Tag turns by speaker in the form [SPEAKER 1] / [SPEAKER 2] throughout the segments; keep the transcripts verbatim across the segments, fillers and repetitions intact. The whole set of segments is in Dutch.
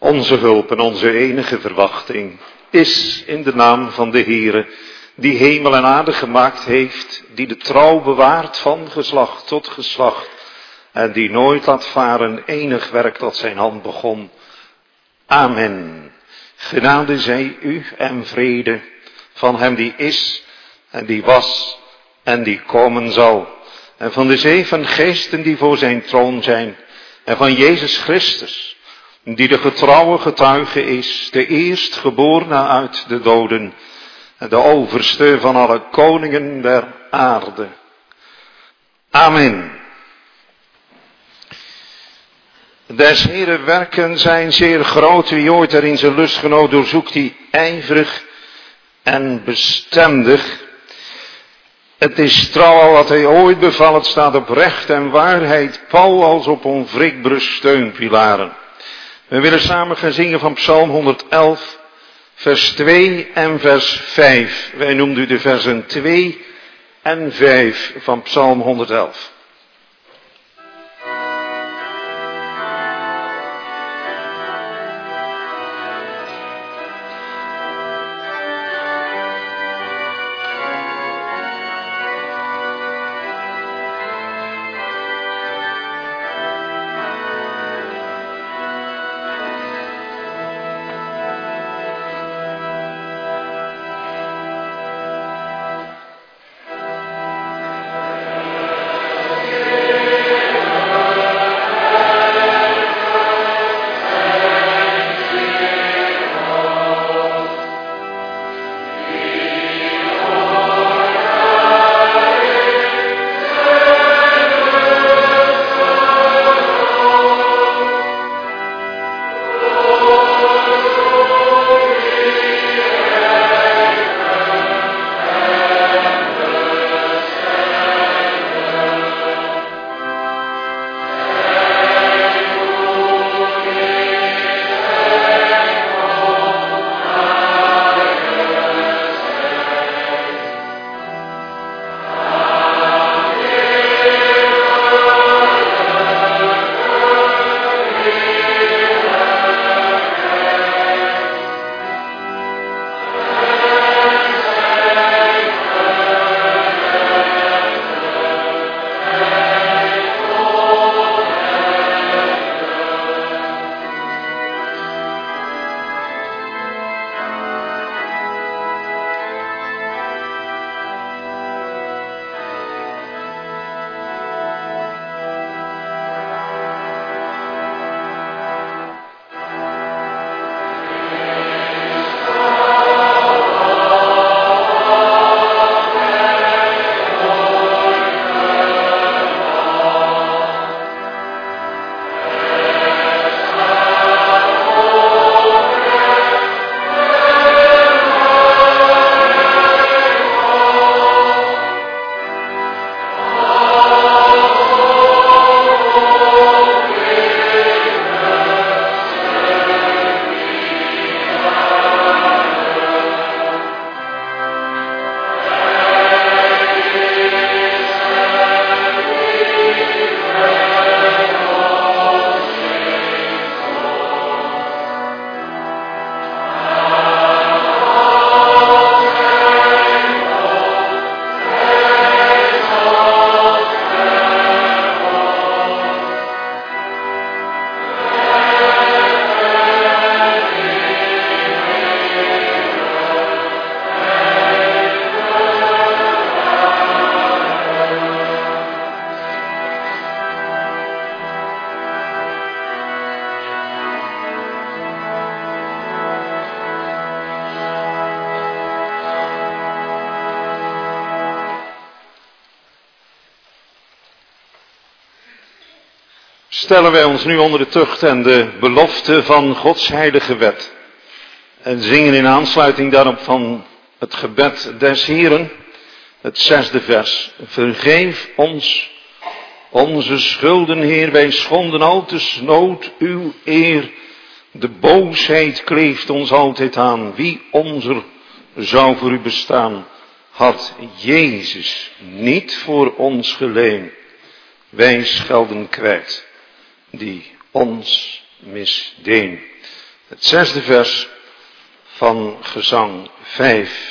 [SPEAKER 1] Onze hulp en onze enige verwachting is in de naam van de Heere, die hemel en aarde gemaakt heeft, die de trouw bewaart van geslacht tot geslacht en die nooit laat varen enig werk dat zijn hand begon. Amen. Genade zij u en vrede van hem die is en die was en die komen zal. En van de zeven geesten die voor zijn troon zijn. En van Jezus Christus, die de getrouwe getuige is, de eerstgeborene uit de doden. En de overste van alle koningen der aarde. Amen. Des Heeren werken zijn zeer groot, wie ooit er in zijn lustgenoot doorzoekt die ijverig en bestendig. Het is trouw al wat hij ooit beval, het staat op recht en waarheid, Paul als op onwrikbare steunpilaren. We willen samen gaan zingen van Psalm honderdelf, vers twee en vers vijf. Wij noemden u de versen twee en vijf van Psalm honderdelf. Stellen wij ons nu onder de tucht en de belofte van Gods heilige wet. En zingen in aansluiting daarop van het gebed des Heeren, het zesde vers. Vergeef ons onze schulden, Heer, wij schonden al te snood uw eer. De boosheid kleeft ons altijd aan. Wie onzer zou voor u bestaan? Had Jezus niet voor ons geleen? Wij schelden kwijt die ons misdeen. Het zesde vers van Gezang vijf.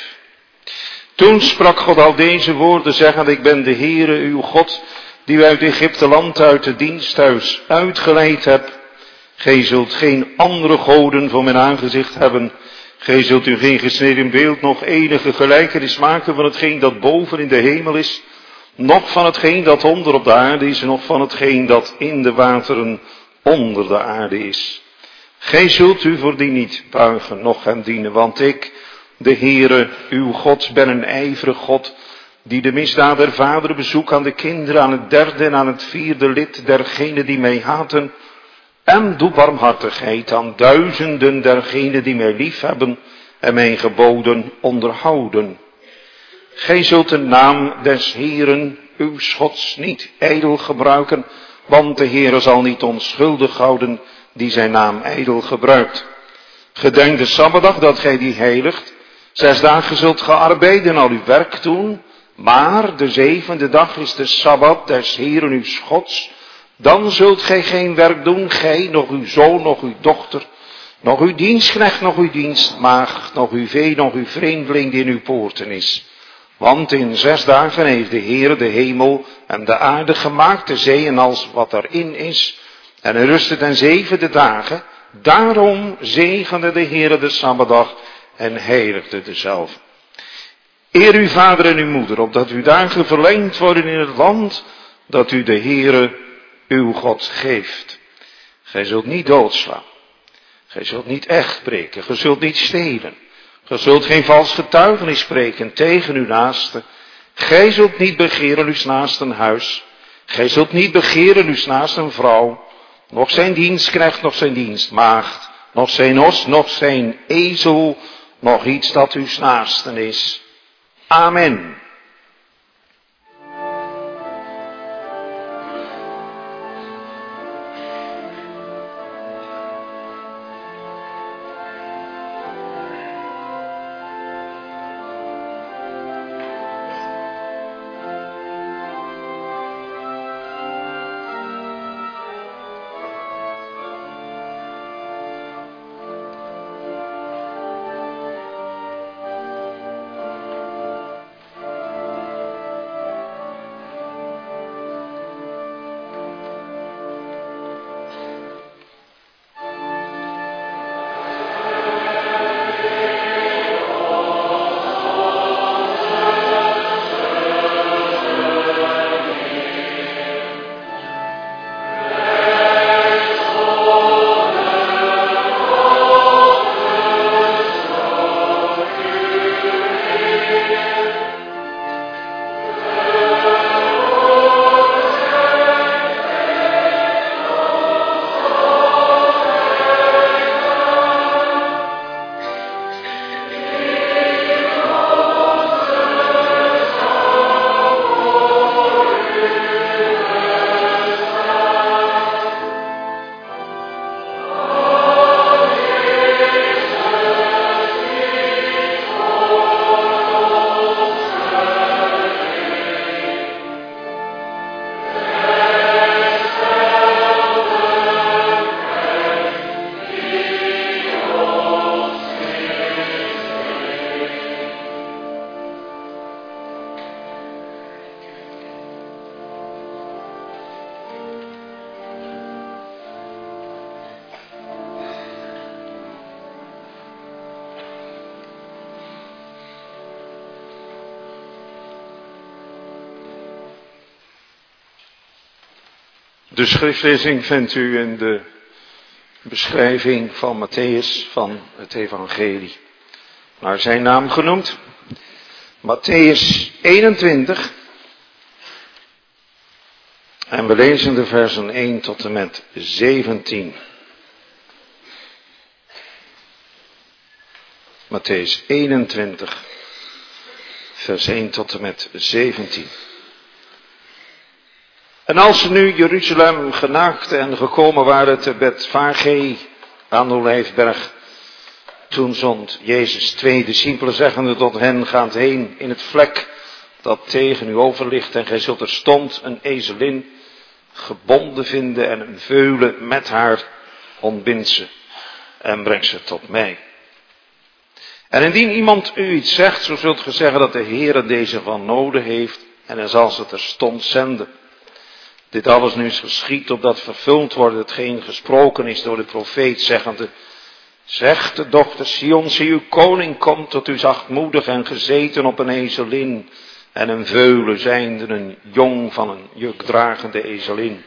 [SPEAKER 1] Toen sprak God al deze woorden, zeggend: ik ben de Heere uw God, die u uit Egypte land, uit het diensthuis uitgeleid hebt. Gij zult geen andere goden voor mijn aangezicht hebben. Gij zult u geen gesneden beeld, nog enige gelijkenis maken van hetgeen dat boven in de hemel is, noch van hetgeen dat onder op de aarde is, noch van hetgeen dat in de wateren onder de aarde is. Gij zult u voor die niet buigen, noch hem dienen, want ik, de Heere, uw God, ben een ijverig God, die de misdaad der vaderen bezoekt aan de kinderen, aan het derde en aan het vierde lid dergenen die mij haten, en doe barmhartigheid aan duizenden dergenen die mij liefhebben en mijn geboden onderhouden. Gij zult de naam des Heeren, uw Gods, niet ijdel gebruiken, want de Heere zal niet onschuldig houden die zijn naam ijdel gebruikt. Gedenk de Sabbatdag dat gij die heiligt. Zes dagen zult ge arbeiden en al uw werk doen, maar de zevende dag is de Sabbat des Heeren uw Gods. Dan zult gij geen werk doen, gij, nog uw zoon, nog uw dochter, nog uw dienstknecht, nog uw dienstmaagd, nog uw vee, nog uw vreemdeling die in uw poorten is. Want in zes dagen heeft de Heere de hemel en de aarde gemaakt, de zee en alles wat erin is. En hij rustte ten zevende dagen. Daarom zegende de Heere de Sabbatdag en heiligde dezelve. Eer uw vader en uw moeder, opdat uw dagen verlengd worden in het land dat u de Heere uw God geeft. Gij zult niet doodslaan. Gij zult niet echt breken. Gij zult niet stelen. Gij zult geen vals getuigenis spreken tegen uw naaste. Gij zult niet begeren uw naasten huis. Gij zult niet begeren uw naasten vrouw. Nog zijn dienstknecht, nog zijn dienstmaagd. Nog zijn os, nog zijn ezel. Nog iets dat uw naasten is. Amen. De schriftlezing vindt u in de beschrijving van Matthäus van het evangelie. Naar zijn naam genoemd. Matthäus eenentwintig. En we lezen de versen één tot en met zeventien. Matthäus eenentwintig. Vers één tot en met zeventien. En als ze nu Jeruzalem genaakt en gekomen waren te Betfage aan de Olijfberg, toen zond Jezus twee discipelen zeggende tot hen: gaat heen in het vlek dat tegen u over ligt, en gij zult er stond een ezelin gebonden vinden en een veulen met haar ontbindt ze. en breng ze tot mij. En indien iemand u iets zegt, zo zult ge zeggen dat de Heere deze van nodig heeft en hij zal ze terstond zenden. Dit alles nu is geschied, opdat vervuld wordt hetgeen gesproken is door de profeet, zeggende: Zegt de dochter Sion, zie uw koning komt tot u zachtmoedig en gezeten op een ezelin en een veulen zijnde een jong van een jukdragende ezelin.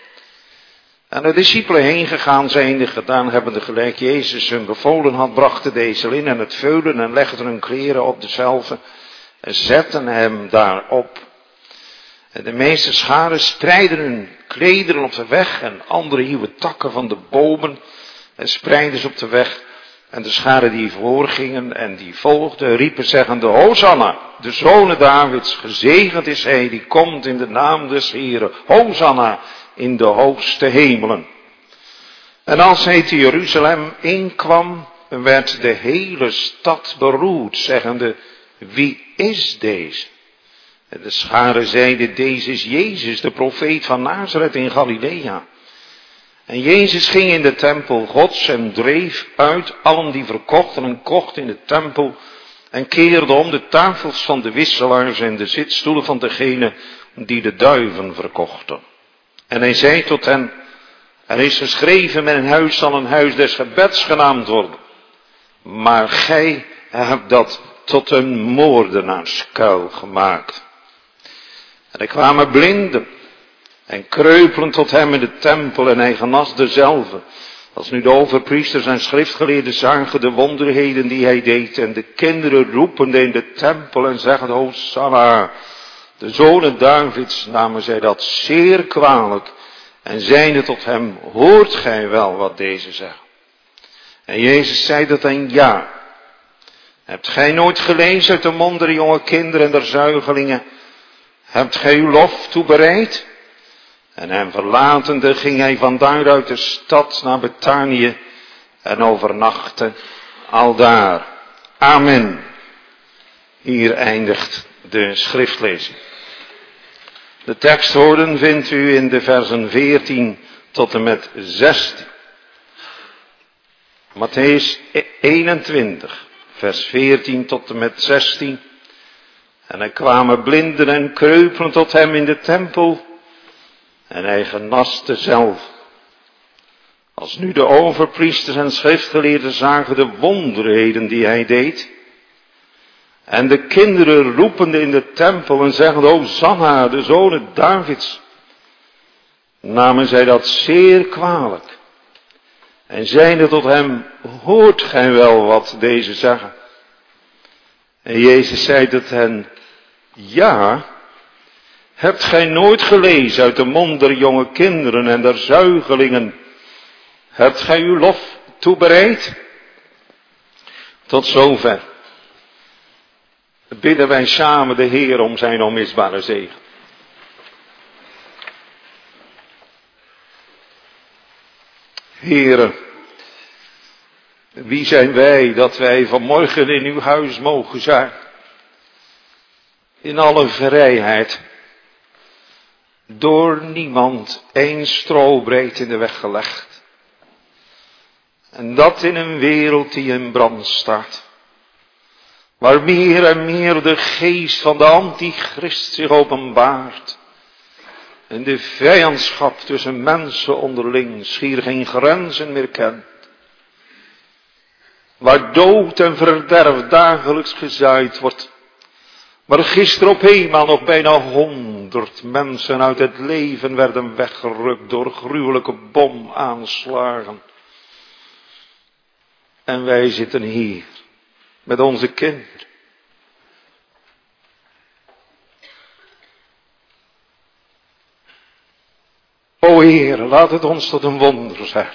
[SPEAKER 1] En de discipelen heen gegaan zijnde, gedaan hebbende gelijk Jezus hun bevolen had, brachten de ezelin en het veulen en legden hun kleren op dezelve en zetten hem daarop. En de meeste scharen spreidden hun klederen op de weg en andere hieuwen takken van de bomen en spreidden ze op de weg. En de scharen die voorgingen en die volgden riepen zeggende: Hosanna, de zonen Davids, gezegend is hij die komt in de naam des Heeren. Hosanna in de hoogste hemelen. En als hij te Jeruzalem inkwam, werd de hele stad beroerd, zeggende: Wie is deze? En de scharen zeiden: Deze is Jezus, de profeet van Nazareth in Galilea. En Jezus ging in de tempel Gods en dreef uit allen die verkochten en kochten in de tempel en keerde om de tafels van de wisselaars en de zitstoelen van degenen die de duiven verkochten. En hij zei tot hen: Er is geschreven, mijn huis zal een huis des gebeds genaamd worden. Maar gij hebt dat tot een moordenaarskuil gemaakt. En er kwamen blinden en kreupelen tot hem in de tempel en hij genas dezelve. Als nu de overpriesters en schriftgeleerden zagen de wonderheden die hij deed en de kinderen roepende in de tempel en zeggen: Hosanna, de zonen Davids, namen zij dat zeer kwalijk en zeiden tot hem: Hoort gij wel wat deze zeggen? En Jezus zei tot hen: Ja. Hebt gij nooit gelezen uit de mond der jonge kinderen en der zuigelingen? Hebt gij uw lof toebereid? En hem verlatende ging hij vandaar uit de stad naar Betanië en overnachtte aldaar. Amen. Hier eindigt de schriftlezing. De tekstwoorden vindt u in de versen veertien tot en met zestien. Mattheüs eenentwintig, vers veertien tot en met zestien. En er kwamen blinden en kreupelen tot hem in de tempel en hij genas dezelve. Als nu de overpriesters en schriftgeleerden zagen de wonderheden die hij deed en de kinderen roepende in de tempel en zeggende: Hosanna, de zonen Davids, namen zij dat zeer kwalijk en zeiden tot hem: Hoort gij wel wat deze zeggen? En Jezus zei tot hen: Ja. Hebt gij nooit gelezen uit de mond der jonge kinderen en der zuigelingen? Hebt gij uw lof toebereid? Tot zover bidden wij samen de Heer om zijn onmisbare zegen. Heere, wie zijn wij dat wij vanmorgen in uw huis mogen zijn? In alle vrijheid. Door niemand één strobreed in de weg gelegd. En dat in een wereld die in brand staat. Waar meer en meer de geest van de antichrist zich openbaart. En de vijandschap tussen mensen onderling schier geen grenzen meer kent. Waar dood en verderf dagelijks gezaaid wordt. Waar gisteren op eenmaal nog bijna honderd mensen uit het leven werden weggerukt door gruwelijke bomaanslagen. En wij zitten hier met onze kinderen. O Heer, laat het ons tot een wonder zijn.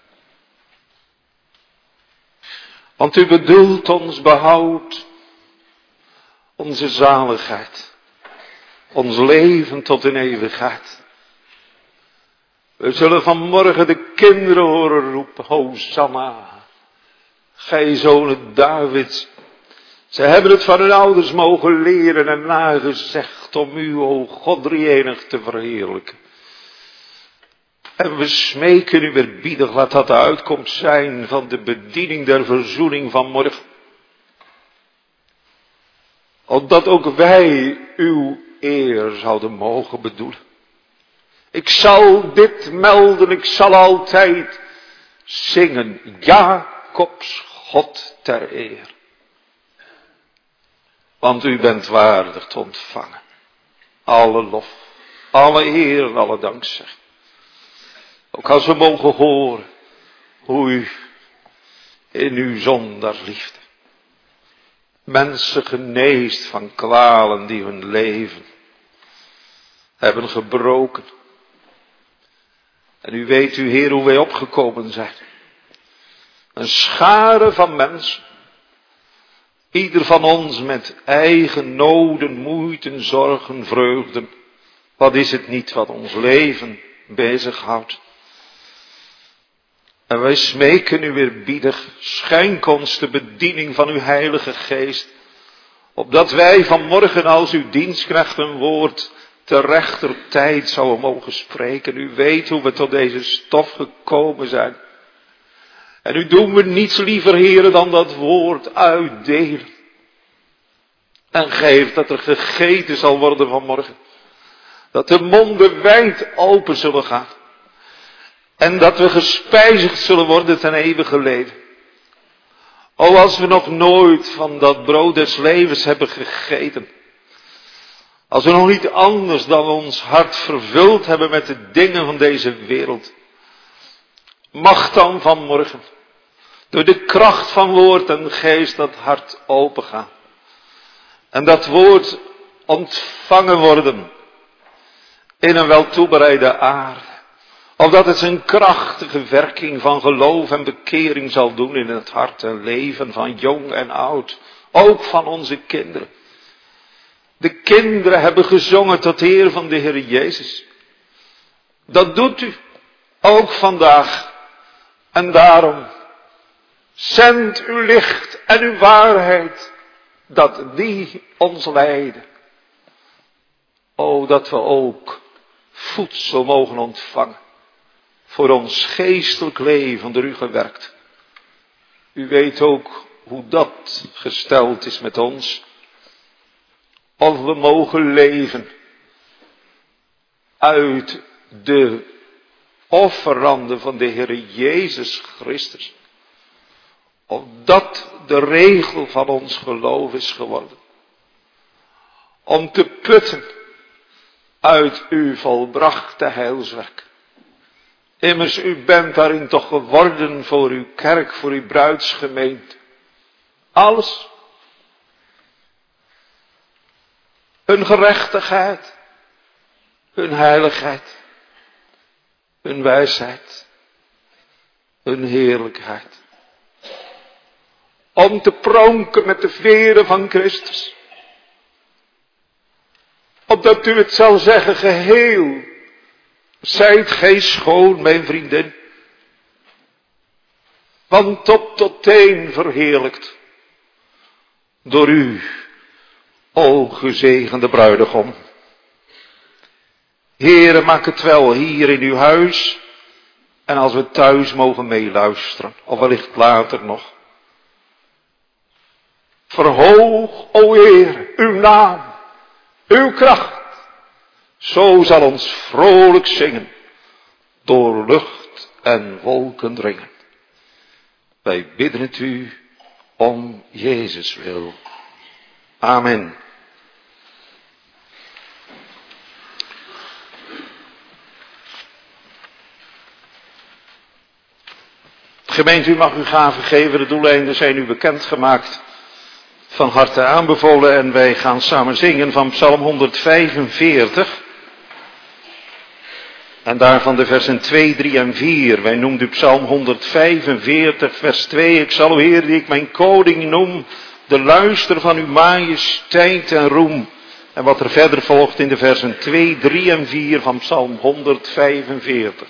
[SPEAKER 1] Want u bedoelt ons behoud, onze zaligheid, ons leven tot in eeuwigheid. We zullen vanmorgen de kinderen horen roepen: Hosanna, gij zonen Davids. Ze hebben het van hun ouders mogen leren en nagezegd om u, o God, drie-enig te verheerlijken. En we smeken u eerbiedig, laat dat de uitkomst zijn van de bediening der verzoening van morgen. Opdat ook wij uw eer zouden mogen bedoelen. Ik zal dit melden, ik zal altijd zingen, Jacobs God ter eer. Want u bent waardig te ontvangen. Alle lof, alle eer en alle dankzeggen. Ook als we mogen horen hoe u in uw zondaarliefde mensen geneest van kwalen die hun leven hebben gebroken. En u weet, u Heer, hoe wij opgekomen zijn. Een schare van mensen. Ieder van ons met eigen noden, moeiten, zorgen, vreugden. Wat is het niet wat ons leven bezighoudt. En wij smeken u eerbiedig, schenk ons de bediening van uw Heilige Geest. Opdat wij vanmorgen als uw dienstknecht een woord te rechter tijd zouden mogen spreken. U weet hoe we tot deze stof gekomen zijn. En u doen we niets liever, Heere, dan dat woord uitdelen. En geef dat er gegeten zal worden vanmorgen. Dat de monden wijd open zullen gaan. En dat we gespijzigd zullen worden ten eeuwige leven. O, als we nog nooit van dat brood des levens hebben gegeten. Als we nog niet anders dan ons hart vervuld hebben met de dingen van deze wereld. Mag dan vanmorgen door de kracht van woord en geest dat hart opengaan. En dat woord ontvangen worden in een wel toebereide aarde. Opdat het zijn krachtige werking van geloof en bekering zal doen in het hart en leven van jong en oud. Ook van onze kinderen. De kinderen hebben gezongen tot eer van de Heer Jezus. Dat doet u ook vandaag. En daarom zend uw licht en uw waarheid. Dat die ons leiden. O, dat we ook voedsel mogen ontvangen. Voor ons geestelijk leven door u gewerkt. U weet ook hoe dat gesteld is met ons. Of we mogen leven uit de offeranden van de Heer Jezus Christus. Of dat de regel van ons geloof is geworden. Om te putten uit uw volbrachte heilswerk. Immers, u bent daarin toch geworden voor uw kerk, voor uw bruidsgemeente. Alles. Hun gerechtigheid. Hun heiligheid. Hun wijsheid. Hun heerlijkheid. Om te pronken met de veren van Christus. Opdat u het zal zeggen geheel. Zijt gij schoon, mijn vriendin. Van top tot teen verheerlijkt. Door u, o gezegende bruidegom. Heere, maak het wel hier in uw huis. En als we thuis mogen meeluisteren. Of wellicht later nog. Verhoog, o Heer, uw naam. Uw kracht. Zo zal ons vrolijk zingen. Door lucht en wolken dringen. Wij bidden het u om Jezus wil. Amen. Gemeente, u mag uw gaven geven. De doeleinden zijn u bekendgemaakt. Van harte aanbevolen. En wij gaan samen zingen van Psalm honderdvijfenveertig. En daarvan de versen twee, drie en vier. Wij noemden Psalm honderdvijfenveertig, vers twee. Ik zal, o Heer, die ik mijn koning noem, de luister van uw majesteit en roem. En wat er verder volgt in de versen twee, drie en vier van Psalm honderdvijfenveertig.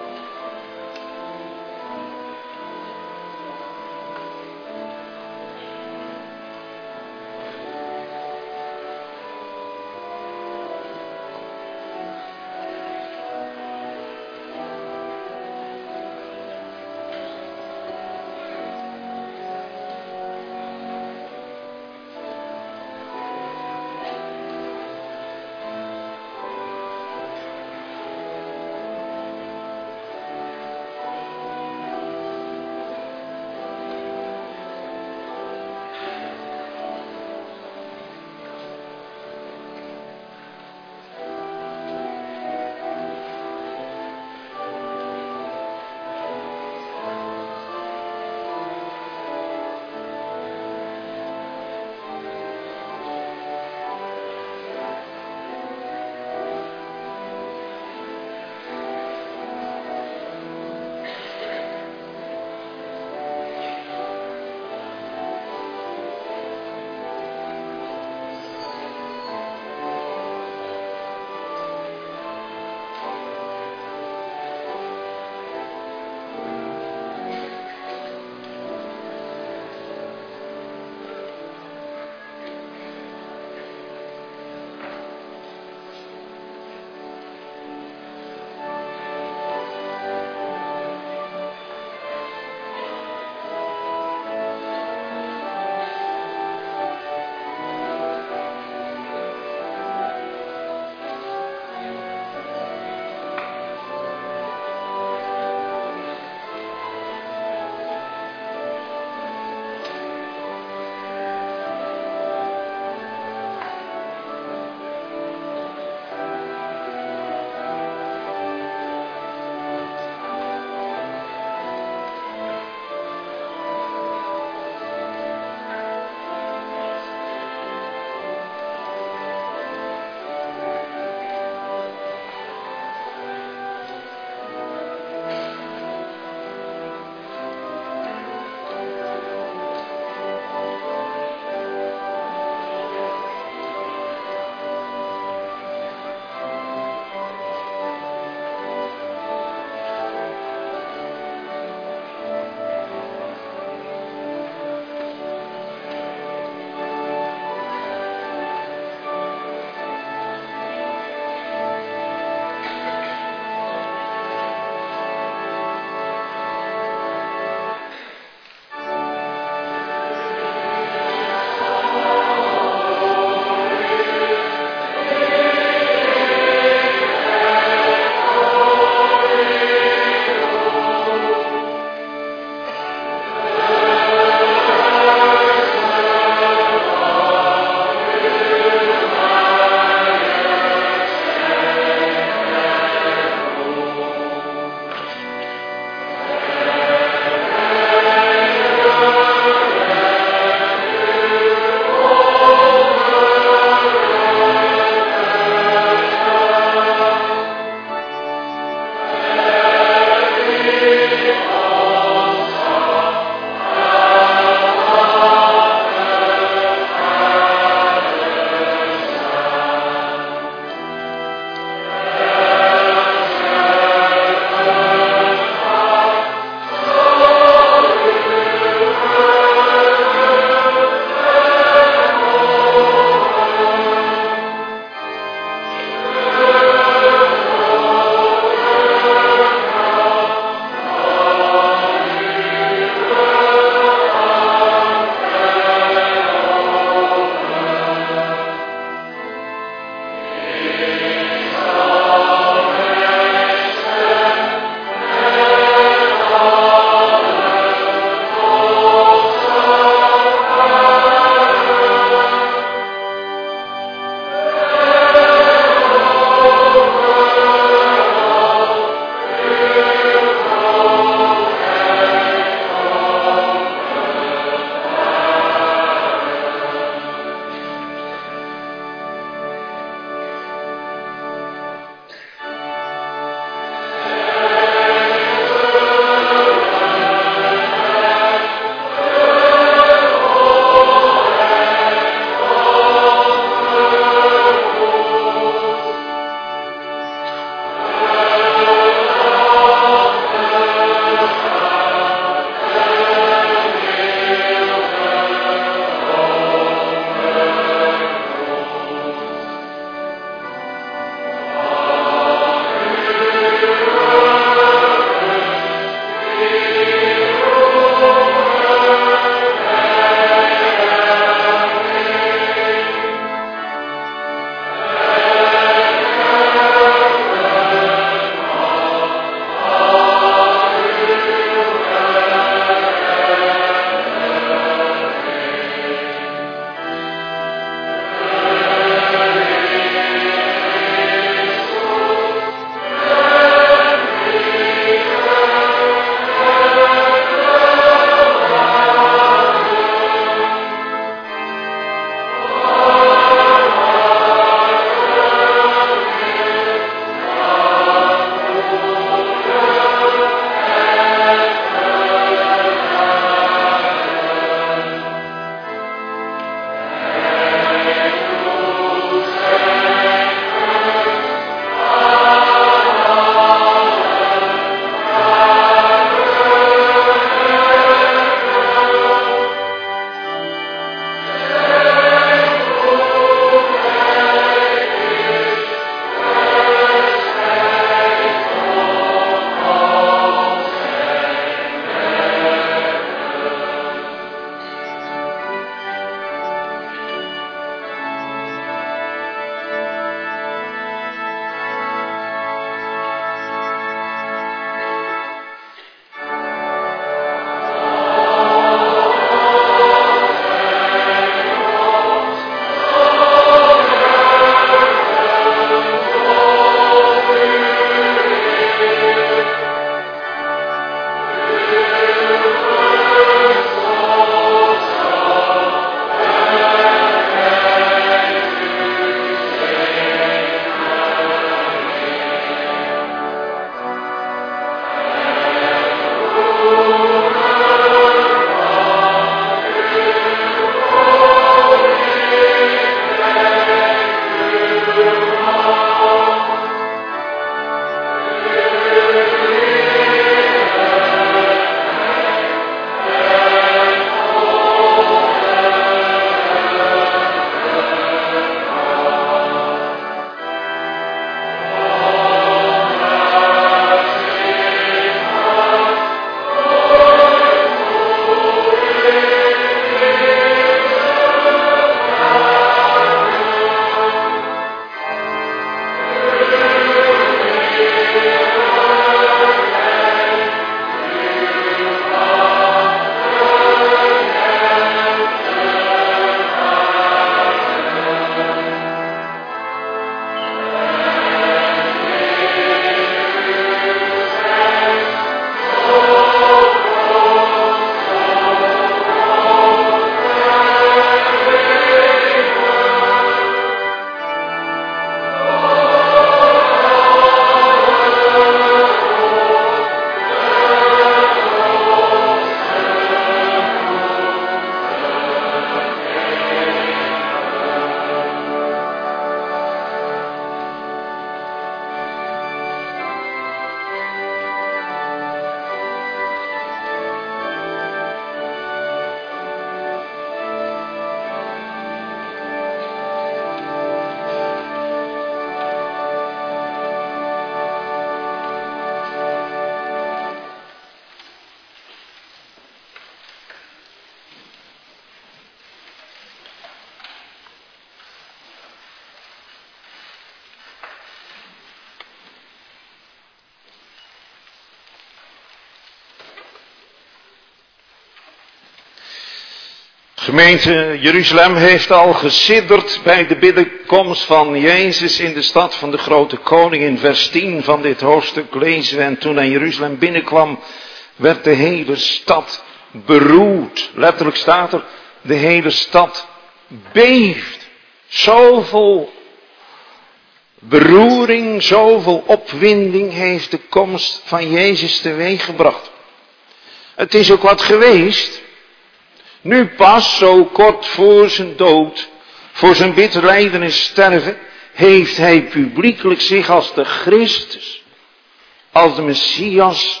[SPEAKER 1] Gemeente, Jeruzalem heeft al gesidderd bij de binnenkomst van Jezus in de stad van de grote koning. In vers tien van dit hoofdstuk lezen we: en toen hij Jeruzalem binnenkwam, werd de hele stad beroerd. Letterlijk staat er, de hele stad beeft. Zoveel beroering, zoveel opwinding heeft de komst van Jezus teweeggebracht. Het is ook wat geweest. Nu pas, zo kort voor zijn dood, voor zijn bitter lijden en sterven, heeft hij publiekelijk zich als de Christus, als de Messias,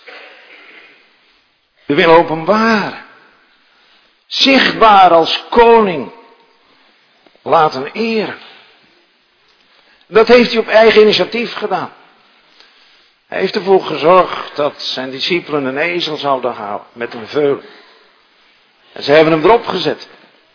[SPEAKER 1] willen openbaren. Zichtbaar als koning laten eren. Dat heeft hij op eigen initiatief gedaan. Hij heeft ervoor gezorgd dat zijn discipelen een ezel zouden halen met een veulen. En ze hebben hem erop gezet.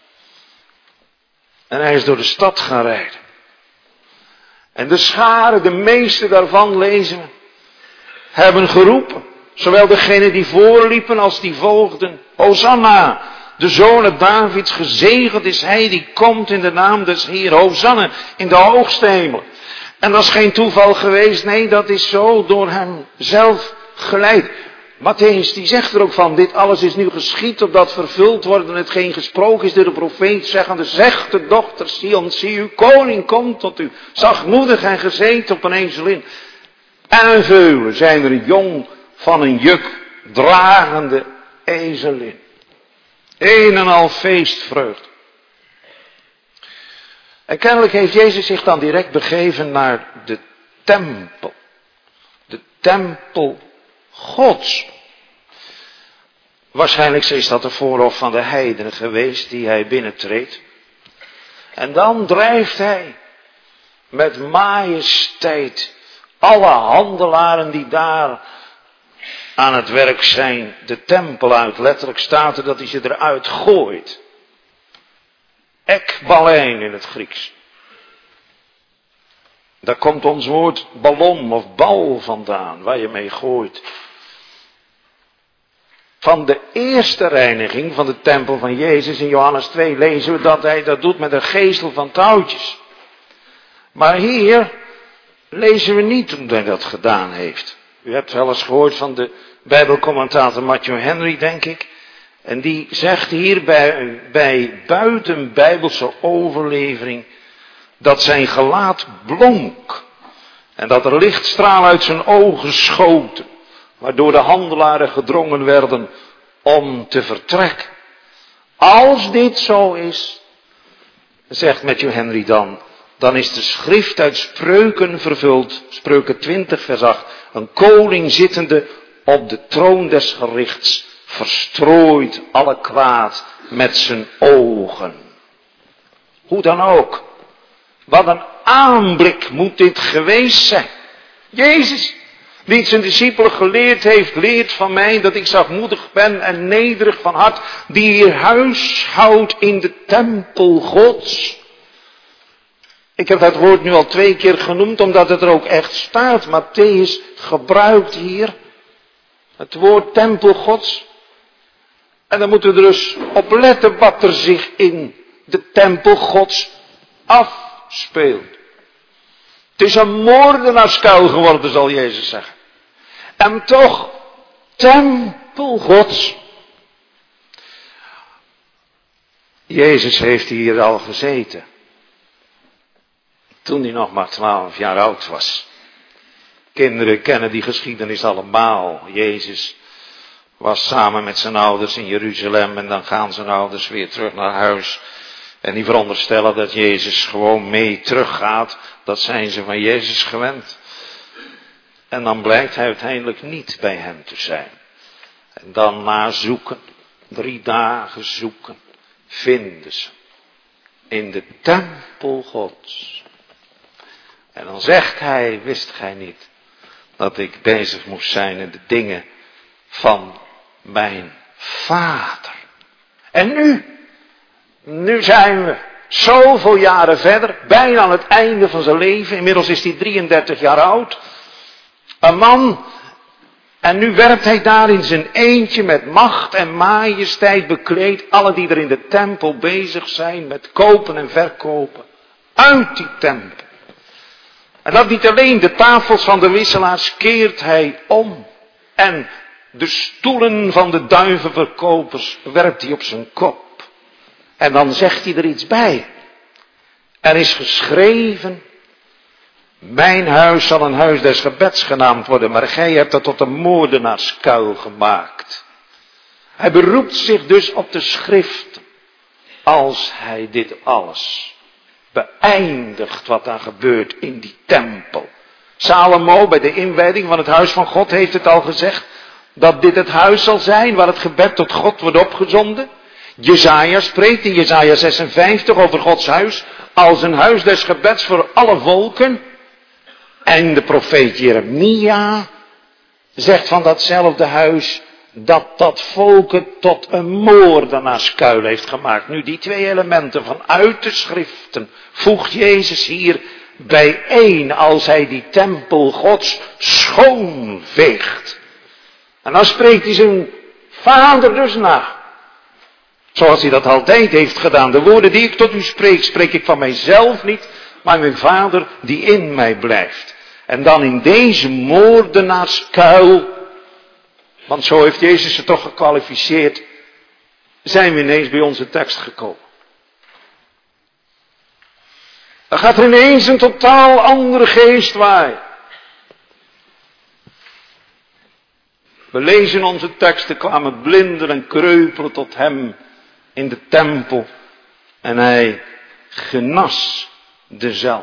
[SPEAKER 1] En hij is door de stad gaan rijden. En de scharen, de meeste daarvan lezen we, hebben geroepen. Zowel degenen die voorliepen als die volgden. Hosanna, de zoon Davids, gezegend is hij die komt in de naam des Heer. Hosanna in de hoogste hemel. En dat is geen toeval geweest, nee, dat is zo door hem zelf geleid. Matthäus die zegt er ook van, dit alles is nu geschied opdat vervuld worden hetgeen gesproken is door de profeet, zeggende, zegt de dochter Sion, zie uw koning komt tot u, zachtmoedig en gezeten op een ezelin. En een veulen zijn er jong van een juk dragende ezelin. Een en al feestvreugde. En kennelijk heeft Jezus zich dan direct begeven naar de tempel. De tempel Gods. Waarschijnlijk is dat de voorhof van de heidenen geweest die hij binnentreedt. En dan drijft hij met majesteit alle handelaren die daar aan het werk zijn de tempel uit. Letterlijk staat er dat hij ze eruit gooit. Ekbalein in het Grieks. Daar komt ons woord ballon of bal vandaan, waar je mee gooit. Van de eerste reiniging van de tempel van Jezus in Johannes twee lezen we dat hij dat doet met een geestel van touwtjes. Maar hier lezen we niet hoe hij dat gedaan heeft. U hebt wel eens gehoord van de Bijbelcommentator Matthew Henry, denk ik. En die zegt hier bij, bij buitenbijbelse overlevering dat zijn gelaat blonk. En dat er lichtstralen uit zijn ogen schoten. Waardoor de handelaren gedrongen werden om te vertrekken. Als dit zo is, zegt Matthew Henry dan, dan is de schrift uit Spreuken vervuld. Spreuken twintig vers acht. Een koning zittende op de troon des gerichts verstrooit alle kwaad met zijn ogen. Hoe dan ook. Wat een aanblik moet dit geweest zijn. Jezus, die het zijn discipelen geleerd heeft, leert van mij dat ik zachtmoedig ben en nederig van hart, die hier huishoudt in de tempel Gods. Ik heb dat woord nu al twee keer genoemd, omdat het er ook echt staat. Matthäus gebruikt hier het woord tempel Gods. En dan moeten we dus op letten wat er zich in de tempel Gods afspeelt. Het is een moordenaarskuil geworden, zal Jezus zeggen. En toch, tempel Gods. Jezus heeft hier al gezeten. Toen hij nog maar twaalf jaar oud was. Kinderen kennen die geschiedenis allemaal. Jezus was samen met zijn ouders in Jeruzalem en dan gaan zijn ouders weer terug naar huis. En die veronderstellen dat Jezus gewoon mee teruggaat. Dat zijn ze van Jezus gewend. En dan blijkt hij uiteindelijk niet bij hen te zijn. En dan na zoeken, drie dagen zoeken, vinden ze in de tempel Gods. En dan zegt hij, wist gij niet dat ik bezig moest zijn in de dingen van mijn Vader. En nu, nu zijn we zoveel jaren verder, bijna aan het einde van zijn leven. Inmiddels is hij drieëndertig jaar oud. Een man En nu werpt hij daar in zijn eentje met macht en majesteit bekleed alle die er in de tempel bezig zijn met kopen en verkopen. Uit die tempel. En dat niet alleen, de tafels van de wisselaars keert hij om. En de stoelen van de duivenverkopers werpt hij op zijn kop. En dan zegt hij er iets bij. Er is geschreven, mijn huis zal een huis des gebeds genaamd worden, maar gij hebt dat tot een moordenaarskuil gemaakt. Hij beroept zich dus op de schrift als hij dit alles beëindigt wat daar gebeurt in die tempel. Salomo bij de inwijding van het huis van God heeft het al gezegd, dat dit het huis zal zijn waar het gebed tot God wordt opgezonden. Jesaja spreekt in Jesaja zesenvijftig over Gods huis als een huis des gebeds voor alle volken. En de profeet Jeremia zegt van datzelfde huis dat dat volk het tot een moordenaarskuil heeft gemaakt. Nu die twee elementen vanuit de schriften voegt Jezus hier bijeen als hij die tempel Gods schoonveegt. En dan spreekt hij zijn Vader dus na. Zoals hij dat altijd heeft gedaan. De woorden die ik tot u spreek, spreek ik van mijzelf niet, maar mijn Vader die in mij blijft. En dan in deze moordenaarskuil, want zo heeft Jezus het toch gekwalificeerd, zijn we ineens bij onze tekst gekomen. Dan gaat er ineens een totaal andere geest waaien. We lezen onze teksten, kwamen blinden en kreupelen tot hem in de tempel. En hij genas dezelf.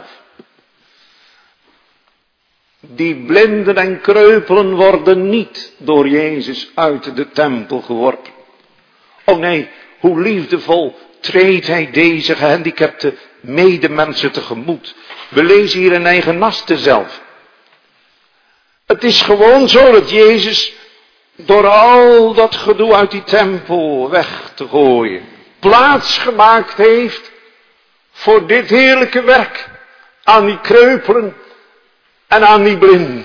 [SPEAKER 1] Die blinden en kreupelen worden niet door Jezus uit de tempel geworpen. Oh nee, hoe liefdevol treedt hij deze gehandicapte medemensen tegemoet. We lezen hier in hij genas dezelf. Het is gewoon zo dat Jezus door al dat gedoe uit die tempel weg te gooien, plaats gemaakt heeft voor dit heerlijke werk aan die kreupelen en aan die blinden.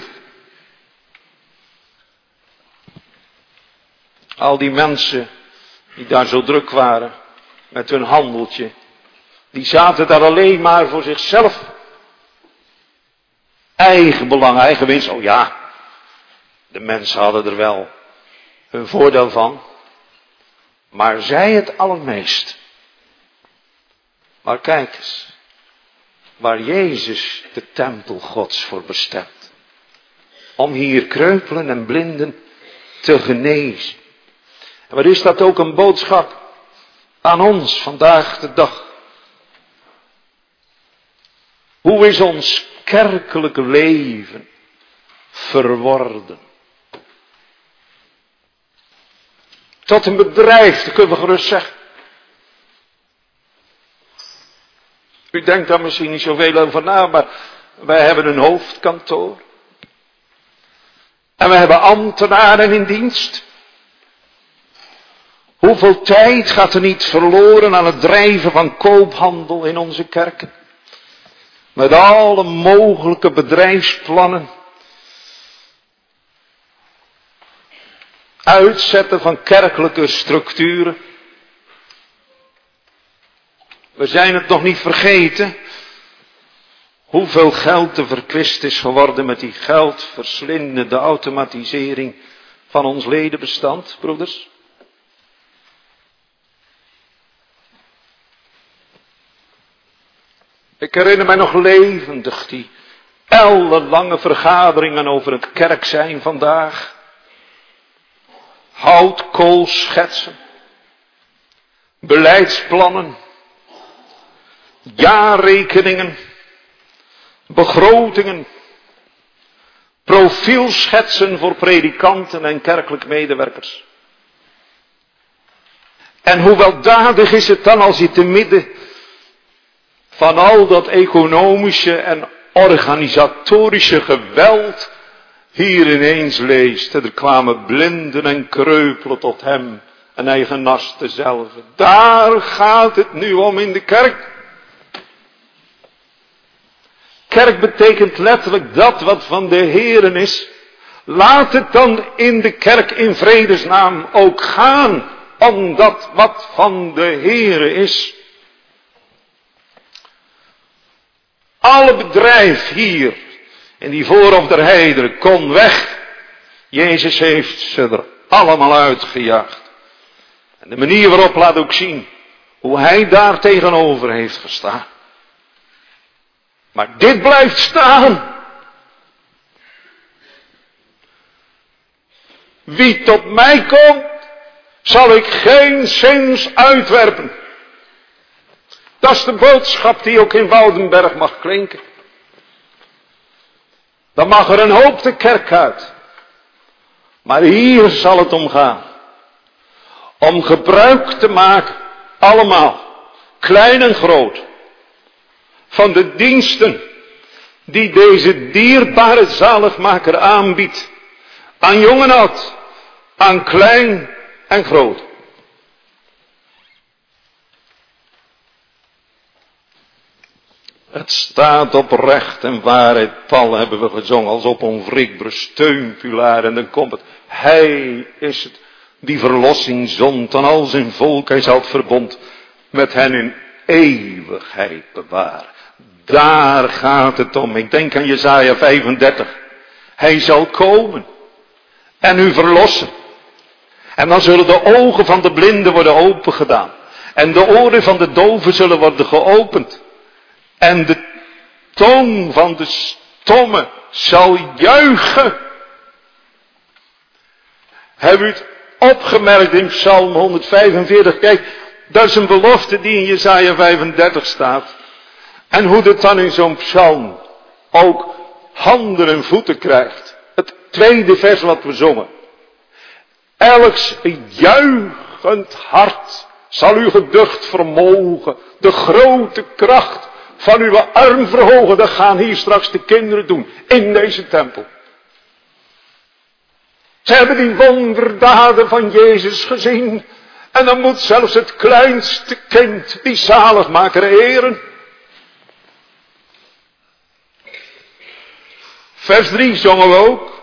[SPEAKER 1] Al die mensen die daar zo druk waren met hun handeltje, die zaten daar alleen maar voor zichzelf. Eigen belang, eigen winst. Oh ja, de mensen hadden er wel hun voordeel van. Maar zij het allermeest. Maar kijk eens. Waar Jezus de tempel Gods voor bestemt. Om hier kreupelen en blinden te genezen. En wat is dat ook een boodschap aan ons vandaag de dag. Hoe is ons kerkelijk leven verworden? Tot een bedrijf, dat kunnen we gerust zeggen. U denkt daar misschien niet zoveel over na, maar wij hebben een hoofdkantoor. En we hebben ambtenaren in dienst. Hoeveel tijd gaat er niet verloren aan het drijven van koophandel in onze kerken? Met alle mogelijke bedrijfsplannen. Uitzetten van kerkelijke structuren. We zijn het nog niet vergeten. Hoeveel geld er verkwist is geworden met die geldverslindende automatisering van ons ledenbestand, broeders. Ik herinner mij nog levendig die ellenlange vergaderingen over het kerk zijn vandaag. Houtkoolschetsen. Beleidsplannen. Jaarrekeningen. Begrotingen. Profielschetsen voor predikanten en kerkelijk medewerkers. En hoe weldadig is het dan als je te midden van al dat economische en organisatorische geweld hier ineens leest. Er kwamen blinden en kreupelen tot hem en hij genas dezelfde. Daar gaat het nu om in de kerk. Kerk betekent letterlijk dat wat van de Heeren is. Laat het dan in de kerk in vredesnaam ook gaan om dat wat van de Heere is. Alle bedrijf hier in die voorhof der heideren kon weg. Jezus heeft ze er allemaal uitgejaagd. En de manier waarop laat ook zien hoe hij daar tegenover heeft gestaan. Maar dit blijft staan. Wie tot mij komt, zal ik geen zins uitwerpen. Dat is de boodschap die ook in Woudenberg mag klinken. Dan mag er een hoop de kerk uit. Maar hier zal het om gaan. Om gebruik te maken, allemaal, klein en groot, van de diensten die deze dierbare zaligmaker aanbiedt. Aan jong en oud, aan klein en groot. Het staat op recht en waarheid, Paul hebben we gezongen, als op onwrikbare steunpilaar. En dan komt het, hij is het die verlossing zond aan al zijn volk. Hij zal het verbond met hen in eeuwigheid bewaren. Daar gaat het om. Ik denk aan Jesaja vijfendertig. Hij zal komen en u verlossen. En dan zullen de ogen van de blinden worden opengedaan. En de oren van de doven zullen worden geopend. En de tong van de stomme zal juichen. Heb u het opgemerkt in Psalm honderdvijfenveertig? Kijk, dat is een belofte die in Jesaja vijfendertig staat. En hoe het dan in zo'n psalm ook handen en voeten krijgt. Het tweede vers wat we zongen. Elks juichend hart zal uw geducht vermogen. De grote kracht van uw arm verhogen. Dat gaan hier straks de kinderen doen. In deze tempel. Ze hebben die wonderdaden van Jezus gezien. En dan moet zelfs het kleinste kind die zaligmaker eren. Vers drie zongen we ook.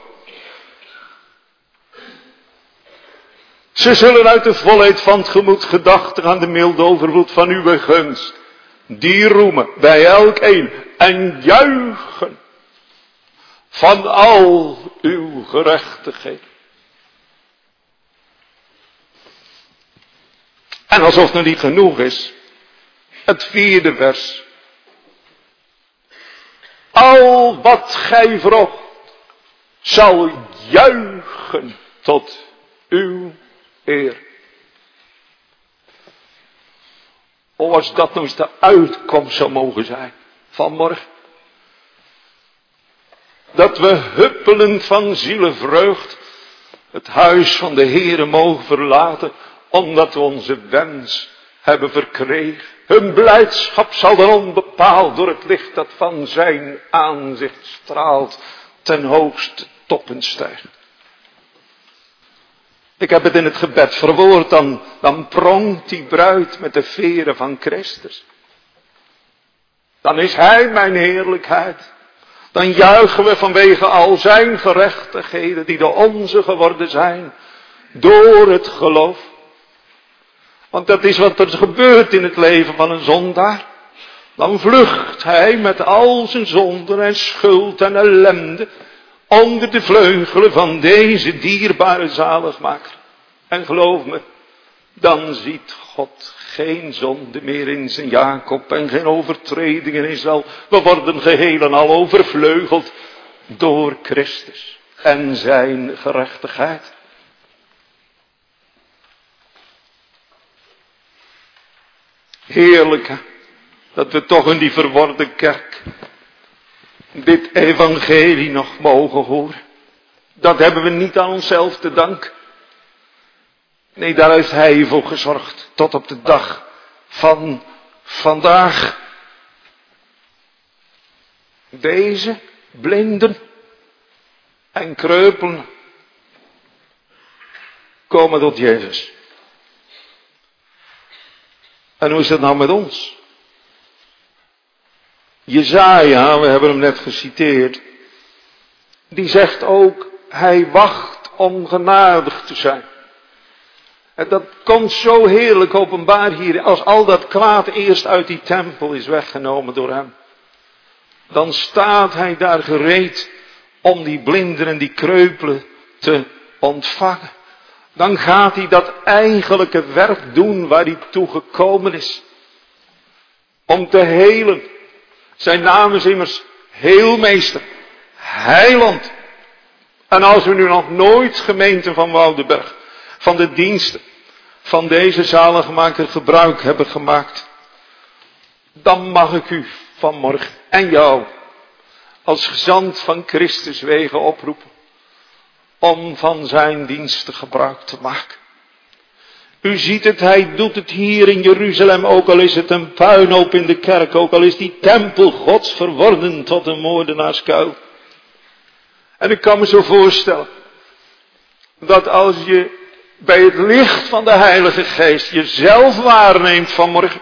[SPEAKER 1] Ze zullen uit de volheid van het gemoed gedachten aan de milde overvloed van uw gunst. Die roemen bij elk een en juichen van al uw gerechtigheid. En alsof het nog niet genoeg is, het vierde vers. Al wat gij vroeg, zal juichen tot uw eer. O, als dat nou eens de uitkomst zou mogen zijn van morgen. Dat we huppelend van zielenvreugd het huis van de Heere mogen verlaten, omdat we onze wens hebben verkregen. Hun blijdschap zal dan onbepaald door het licht dat van zijn aanzicht straalt ten hoogste toppen stijgen. Ik heb het in het gebed verwoord, dan, dan pronkt die bruid met de veren van Christus. Dan is hij mijn heerlijkheid. Dan juichen we vanwege al zijn gerechtigheden die de onze geworden zijn door het geloof. Want dat is wat er gebeurt in het leven van een zondaar. Dan vlucht hij met al zijn zonden en schuld en ellende onder de vleugelen van deze dierbare zaligmaker. En geloof me, dan ziet God geen zonde meer in zijn Jacob en geen overtredingen in Israël. We worden geheel en al overvleugeld door Christus en zijn gerechtigheid. Heerlijk, hè? Dat we toch in die verworden kerk dit evangelie nog mogen horen. Dat hebben we niet aan onszelf te danken. Nee, daar heeft hij voor gezorgd. Tot op de dag van vandaag. Deze blinden en kreupelen komen tot Jezus. En hoe is het nou met ons? Jesaja, we hebben hem net geciteerd, die zegt ook hij wacht om genadig te zijn. En dat komt zo heerlijk openbaar hier. Als al dat kwaad eerst uit die tempel is weggenomen door hem. Dan staat hij daar gereed om die blinden en die kreupelen te ontvangen. Dan gaat hij dat eigenlijke werk doen waar hij toe gekomen is. Om te helen. Zijn naam is immers Heelmeester, Heiland. En als we nu nog nooit, gemeente van Woudenberg, van de diensten van deze zaligmaker gebruik hebben gemaakt, dan mag ik u vanmorgen en jou als gezant van Christus wegen oproepen om van zijn diensten gebruik te maken. U ziet het, hij doet het hier in Jeruzalem, ook al is het een puinhoop in de kerk, ook al is die tempel Gods verworden tot een moordenaarskuil. En ik kan me zo voorstellen, dat als je bij het licht van de Heilige Geest jezelf waarneemt vanmorgen,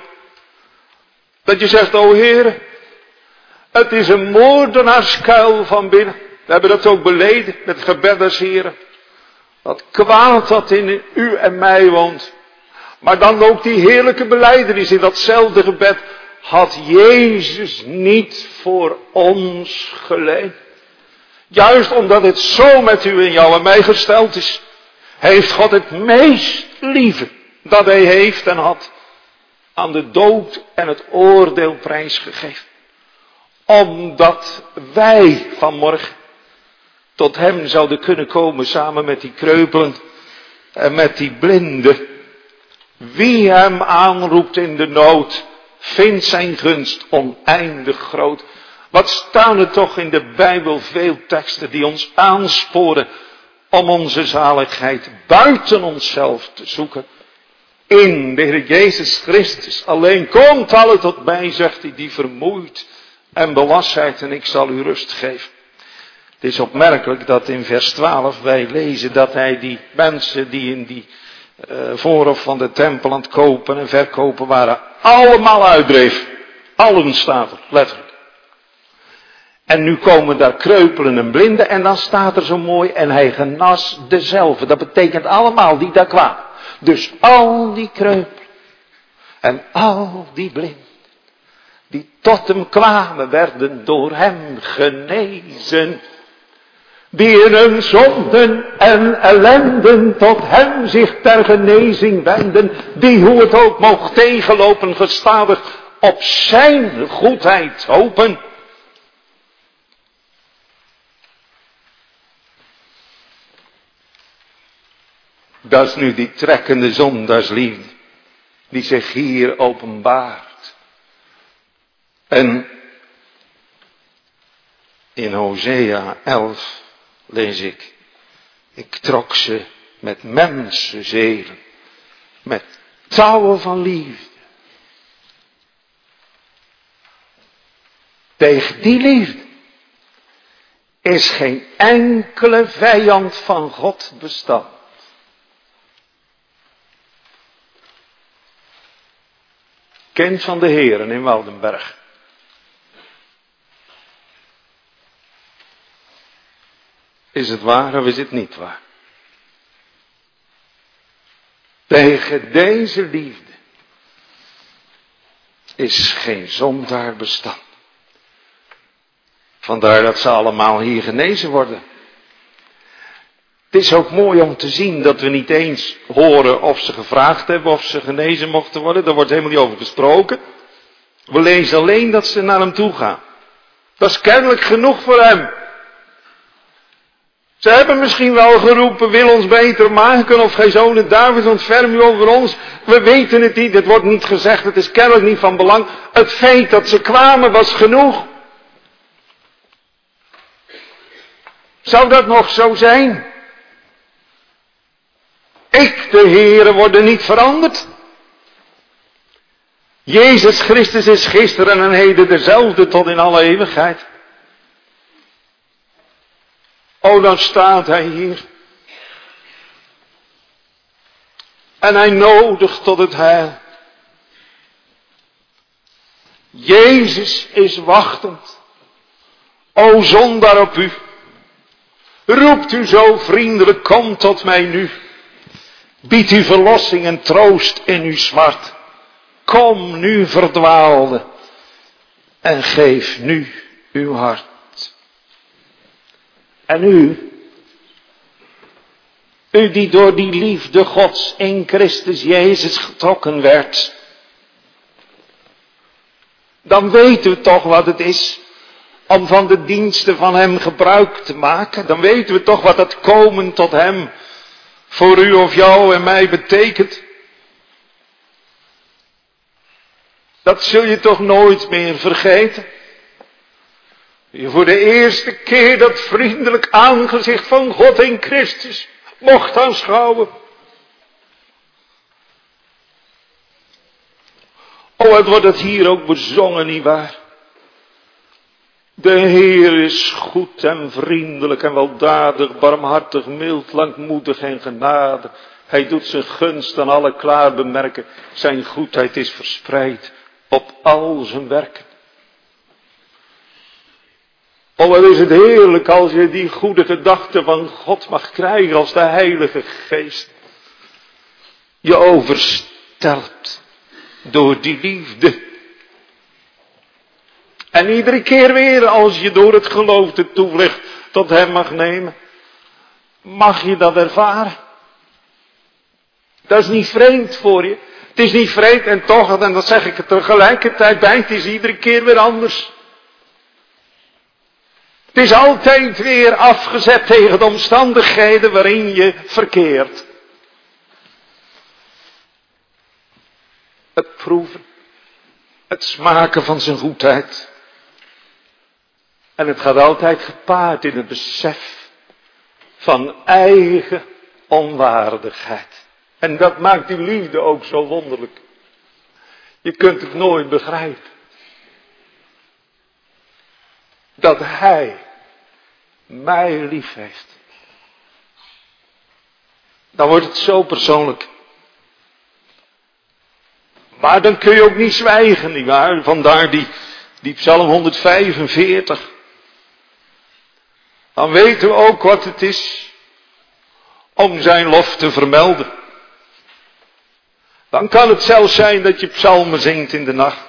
[SPEAKER 1] dat je zegt, o Heere, het is een moordenaarskuil van binnen. We hebben dat ook beleden met gebed des Heren. Dat kwaad dat in u en mij woont. Maar dan ook die heerlijke belijdenis in datzelfde gebed. Had Jezus niet voor ons geleden. Juist omdat het zo met u en jou en mij gesteld is. Heeft God het meest lieve dat hij heeft en had. Aan de dood en het oordeel prijsgegeven. Omdat wij vanmorgen tot hem zouden kunnen komen samen met die kreupelen en met die blinden. Wie hem aanroept in de nood, vindt zijn gunst oneindig groot. Wat staan er toch in de Bijbel veel teksten die ons aansporen om onze zaligheid buiten onszelf te zoeken. In de Heer Jezus Christus alleen. Komt alle tot mij, zegt hij, die vermoeid en belast zijt, en ik zal u rust geven. Het is opmerkelijk dat in vers twaalf wij lezen dat hij die mensen die in die uh, voorhof van de tempel aan het kopen en verkopen waren, allemaal uitdreef. Allen staat er, letterlijk. En nu komen daar kreupelen en blinden en dan staat er zo mooi, en hij genas dezelfde. Dat betekent allemaal die daar kwamen. Dus al die kreupelen en al die blinden die tot hem kwamen, werden door hem genezen. Die in hun zonden en ellenden tot hem zich ter genezing wenden. Die, hoe het ook mocht tegenlopen, gestadig op zijn goedheid hopen. Dat is nu die trekkende zondaarsliefde die zich hier openbaart. En in Hosea elf lees ik, ik trok ze met mensenzelen, met touwen van liefde. Tegen die liefde is geen enkele vijand van God bestand. Kind van de Heren in Woudenberg. Is het waar of is het niet waar? Tegen deze liefde is geen zondaar bestand. Vandaar dat ze allemaal hier genezen worden. Het is ook mooi om te zien dat we niet eens horen of ze gevraagd hebben of ze genezen mochten worden. Daar wordt helemaal niet over gesproken. We lezen alleen dat ze naar hem toe gaan. Dat is kennelijk genoeg voor hem. Ze hebben misschien wel geroepen, wil ons beter maken, of gij zonen Davids, ontferm u over ons. We weten het niet, het wordt niet gezegd, het is kennelijk niet van belang. Het feit dat ze kwamen was genoeg. Zou dat nog zo zijn? Ik, de Heere, word niet veranderd. Jezus Christus is gisteren en heden dezelfde tot in alle eeuwigheid. O, dan staat hij hier. En hij nodigt tot het heil. Jezus is wachtend. O, zondaar op u. Roept u zo vriendelijk, kom tot mij nu. Bied u verlossing en troost in uw smart. Kom nu verdwaalde en geef nu uw hart. En u, u die door die liefde Gods in Christus Jezus getrokken werd, dan weet u toch wat het is om van de diensten van hem gebruik te maken. Dan weten we toch wat het komen tot hem voor u of jou en mij betekent. Dat zul je toch nooit meer vergeten. Je voor de eerste keer dat vriendelijk aangezicht van God in Christus mocht aanschouwen. Oh, wat wordt het hier ook bezongen, nietwaar? De Heer is goed en vriendelijk en weldadig, barmhartig, mild, langmoedig en genade. Hij doet zijn gunst aan alle klaar bemerken. Zijn goedheid is verspreid op al zijn werken. Oh, wat is het heerlijk als je die goede gedachte van God mag krijgen als de Heilige Geest je overstelpt door die liefde. En iedere keer weer als je door het geloof de toevlucht tot hem mag nemen, mag je dat ervaren. Dat is niet vreemd voor je. Het is niet vreemd en toch, en dat zeg ik er tegelijkertijd bij, het is iedere keer weer anders. Het is altijd weer afgezet tegen de omstandigheden waarin je verkeert. Het proeven, het smaken van zijn goedheid. En het gaat altijd gepaard in het besef van eigen onwaardigheid. En dat maakt die liefde ook zo wonderlijk. Je kunt het nooit begrijpen. Dat hij mij lief heeft. Dan wordt het zo persoonlijk. Maar dan kun je ook niet zwijgen, nietwaar? Vandaar die, die Psalm honderdvijfenveertig. Dan weten we ook wat het is om zijn lof te vermelden. Dan kan het zelfs zijn dat je psalmen zingt in de nacht.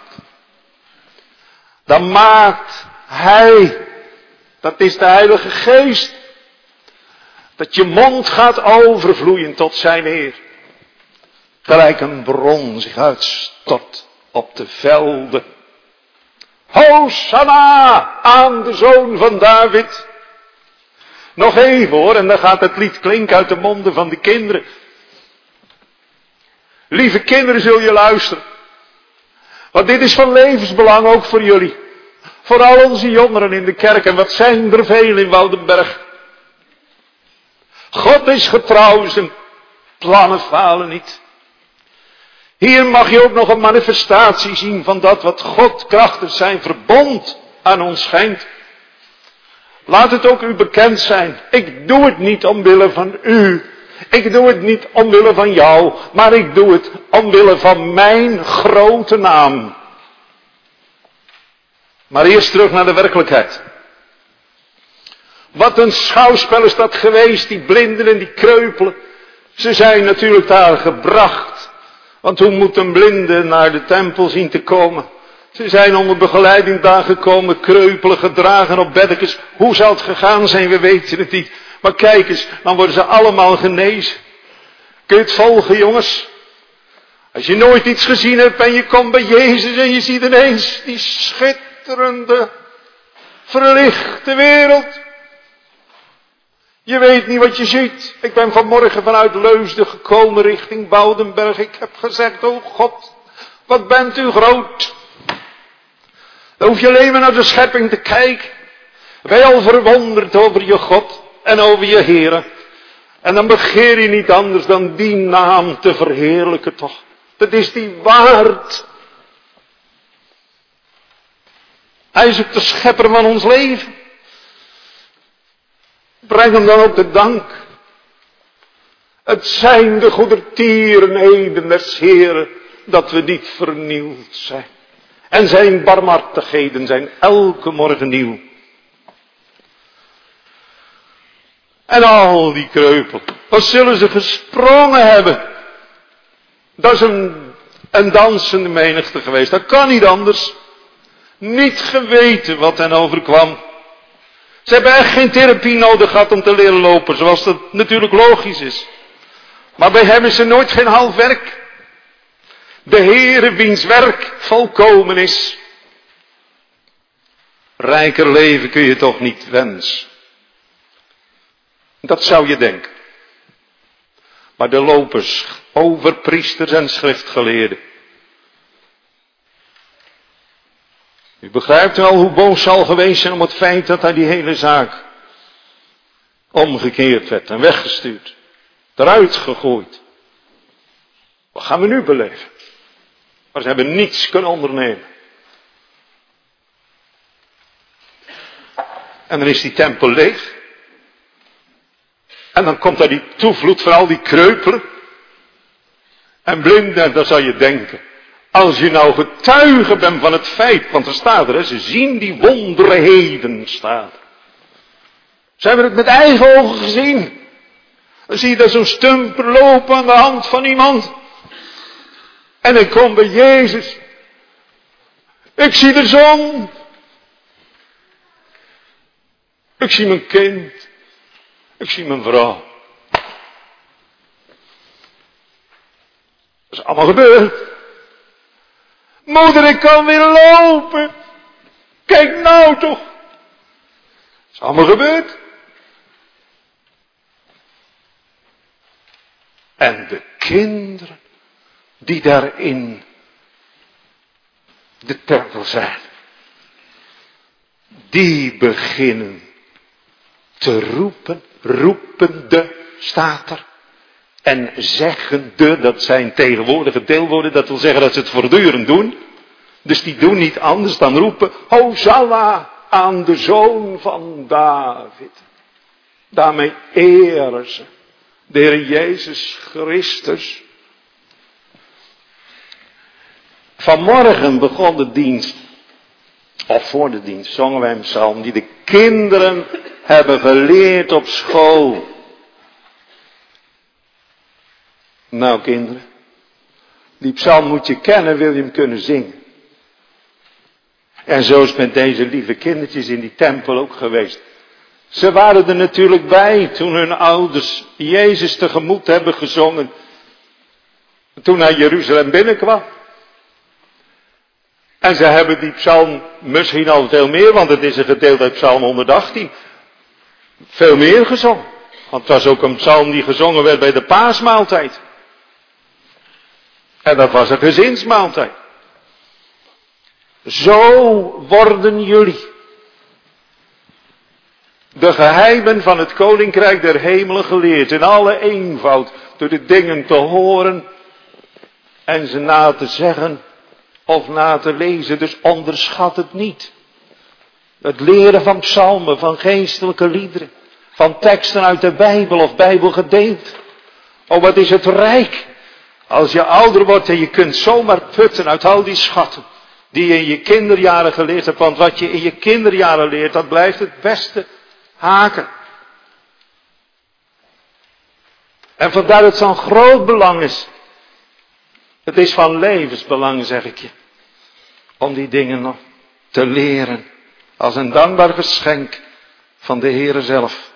[SPEAKER 1] Dan maakt hij, dat is de Heilige Geest, dat je mond gaat overvloeien tot zijn eer. Gelijk een bron zich uitstort op de velden. Hosanna aan de Zoon van David. Nog even hoor, en dan gaat het lied klinken uit de monden van de kinderen. Lieve kinderen, zul je luisteren. Want dit is van levensbelang ook voor jullie. Voor al onze jongeren in de kerk. En wat zijn er veel in Woudenberg. God is getrouw, zijn plannen falen niet. Hier mag je ook nog een manifestatie zien van dat wat God krachtig zijn verbond aan ons schenkt. Laat het ook u bekend zijn. Ik doe het niet omwille van u. Ik doe het niet omwille van jou. Maar ik doe het omwille van mijn grote naam. Maar eerst terug naar de werkelijkheid. Wat een schouwspel is dat geweest. Die blinden en die kreupelen. Ze zijn natuurlijk daar gebracht. Want hoe moet een blinde naar de tempel zien te komen? Ze zijn onder begeleiding daar gekomen, kreupelen, gedragen op beddekens. Hoe zal het gegaan zijn, we weten het niet. Maar kijk eens, dan worden ze allemaal genezen. Kun je het volgen, jongens? Als je nooit iets gezien hebt en je komt bij Jezus en je ziet ineens die schitterende, verlichte wereld. Je weet niet wat je ziet. Ik ben vanmorgen vanuit Leusden gekomen richting Woudenberg. Ik heb gezegd, oh God, wat bent u groot. Dan hoef je alleen maar naar de schepping te kijken. Ben je al verwonderd over je God en over je Heere. En dan begeer je niet anders dan die naam te verheerlijken toch. Dat is die waard. Hij is ook de schepper van ons leven. Breng hem dan ook de dank. Het zijn de goedertierenheden des Heeren dat we niet vernield zijn. En zijn barmhartigheden zijn elke morgen nieuw. En al die kreupel. Wat zullen ze gesprongen hebben. Dat is een, een dansende menigte geweest. Dat kan niet anders. Niet geweten wat hen overkwam. Ze hebben echt geen therapie nodig gehad om te leren lopen. Zoals dat natuurlijk logisch is. Maar bij hem is er nooit geen half werk. De Heere wiens werk volkomen is. Rijker leven kun je toch niet wensen. Dat zou je denken. Maar de lopers, overpriesters en schriftgeleerden. U begrijpt wel hoe boos zal geweest zijn om het feit dat hij die hele zaak omgekeerd werd en weggestuurd. Eruit gegooid. Wat gaan we nu beleven? Maar ze hebben niets kunnen ondernemen. En dan is die tempel leeg. En dan komt daar die toevloed van al die kreupelen. En blinden, en dan zal je denken. Als je nou getuige bent van het feit. Want er staat er, hè, ze zien die wonderen heden staan. Ze hebben het met eigen ogen gezien. Dan zie je daar zo'n stumper lopen aan de hand van iemand. En dan komt bij Jezus. Ik zie de zon. Ik zie mijn kind. Ik zie mijn vrouw. Dat is allemaal gebeurd. Moeder, ik kan weer lopen. Kijk nou toch. Dat is allemaal gebeurd. En de kinderen die daar in de tempel zijn. Die beginnen te roepen, roepende staat er. En zeggende, dat zijn tegenwoordige deelwoorden, dat wil zeggen dat ze het voortdurend doen. Dus die doen niet anders dan roepen, Hosanna aan de Zoon van David. Daarmee eren ze de Heer Jezus Christus. Vanmorgen begon de dienst, of voor de dienst, zongen wij een psalm die de kinderen hebben geleerd op school. Nou kinderen, die psalm moet je kennen, wil je hem kunnen zingen. En zo is het met deze lieve kindertjes in die tempel ook geweest. Ze waren er natuurlijk bij toen hun ouders Jezus tegemoet hebben gezongen. Toen hij Jeruzalem binnenkwam. En ze hebben die psalm misschien al veel meer, want het is een gedeelte uit psalm honderdachttien. Veel meer gezongen. Want het was ook een psalm die gezongen werd bij de paasmaaltijd. En dat was een gezinsmaaltijd. Zo worden jullie de geheimen van het koninkrijk der hemelen geleerd. In alle eenvoud. Door de dingen te horen. En ze na te zeggen. Of na te lezen. Dus onderschat het niet. Het leren van psalmen. Van geestelijke liederen. Van teksten uit de Bijbel of Bijbelgedeelte. Oh, wat is het rijk. Als je ouder wordt en je kunt zomaar putten uit al die schatten. Die je in je kinderjaren geleerd hebt. Want wat je in je kinderjaren leert, dat blijft het beste haken. En vandaar dat het zo'n groot belang is. Het is van levensbelang, zeg ik je. Om die dingen nog te leren. Als een dankbaar geschenk van de Heere zelf.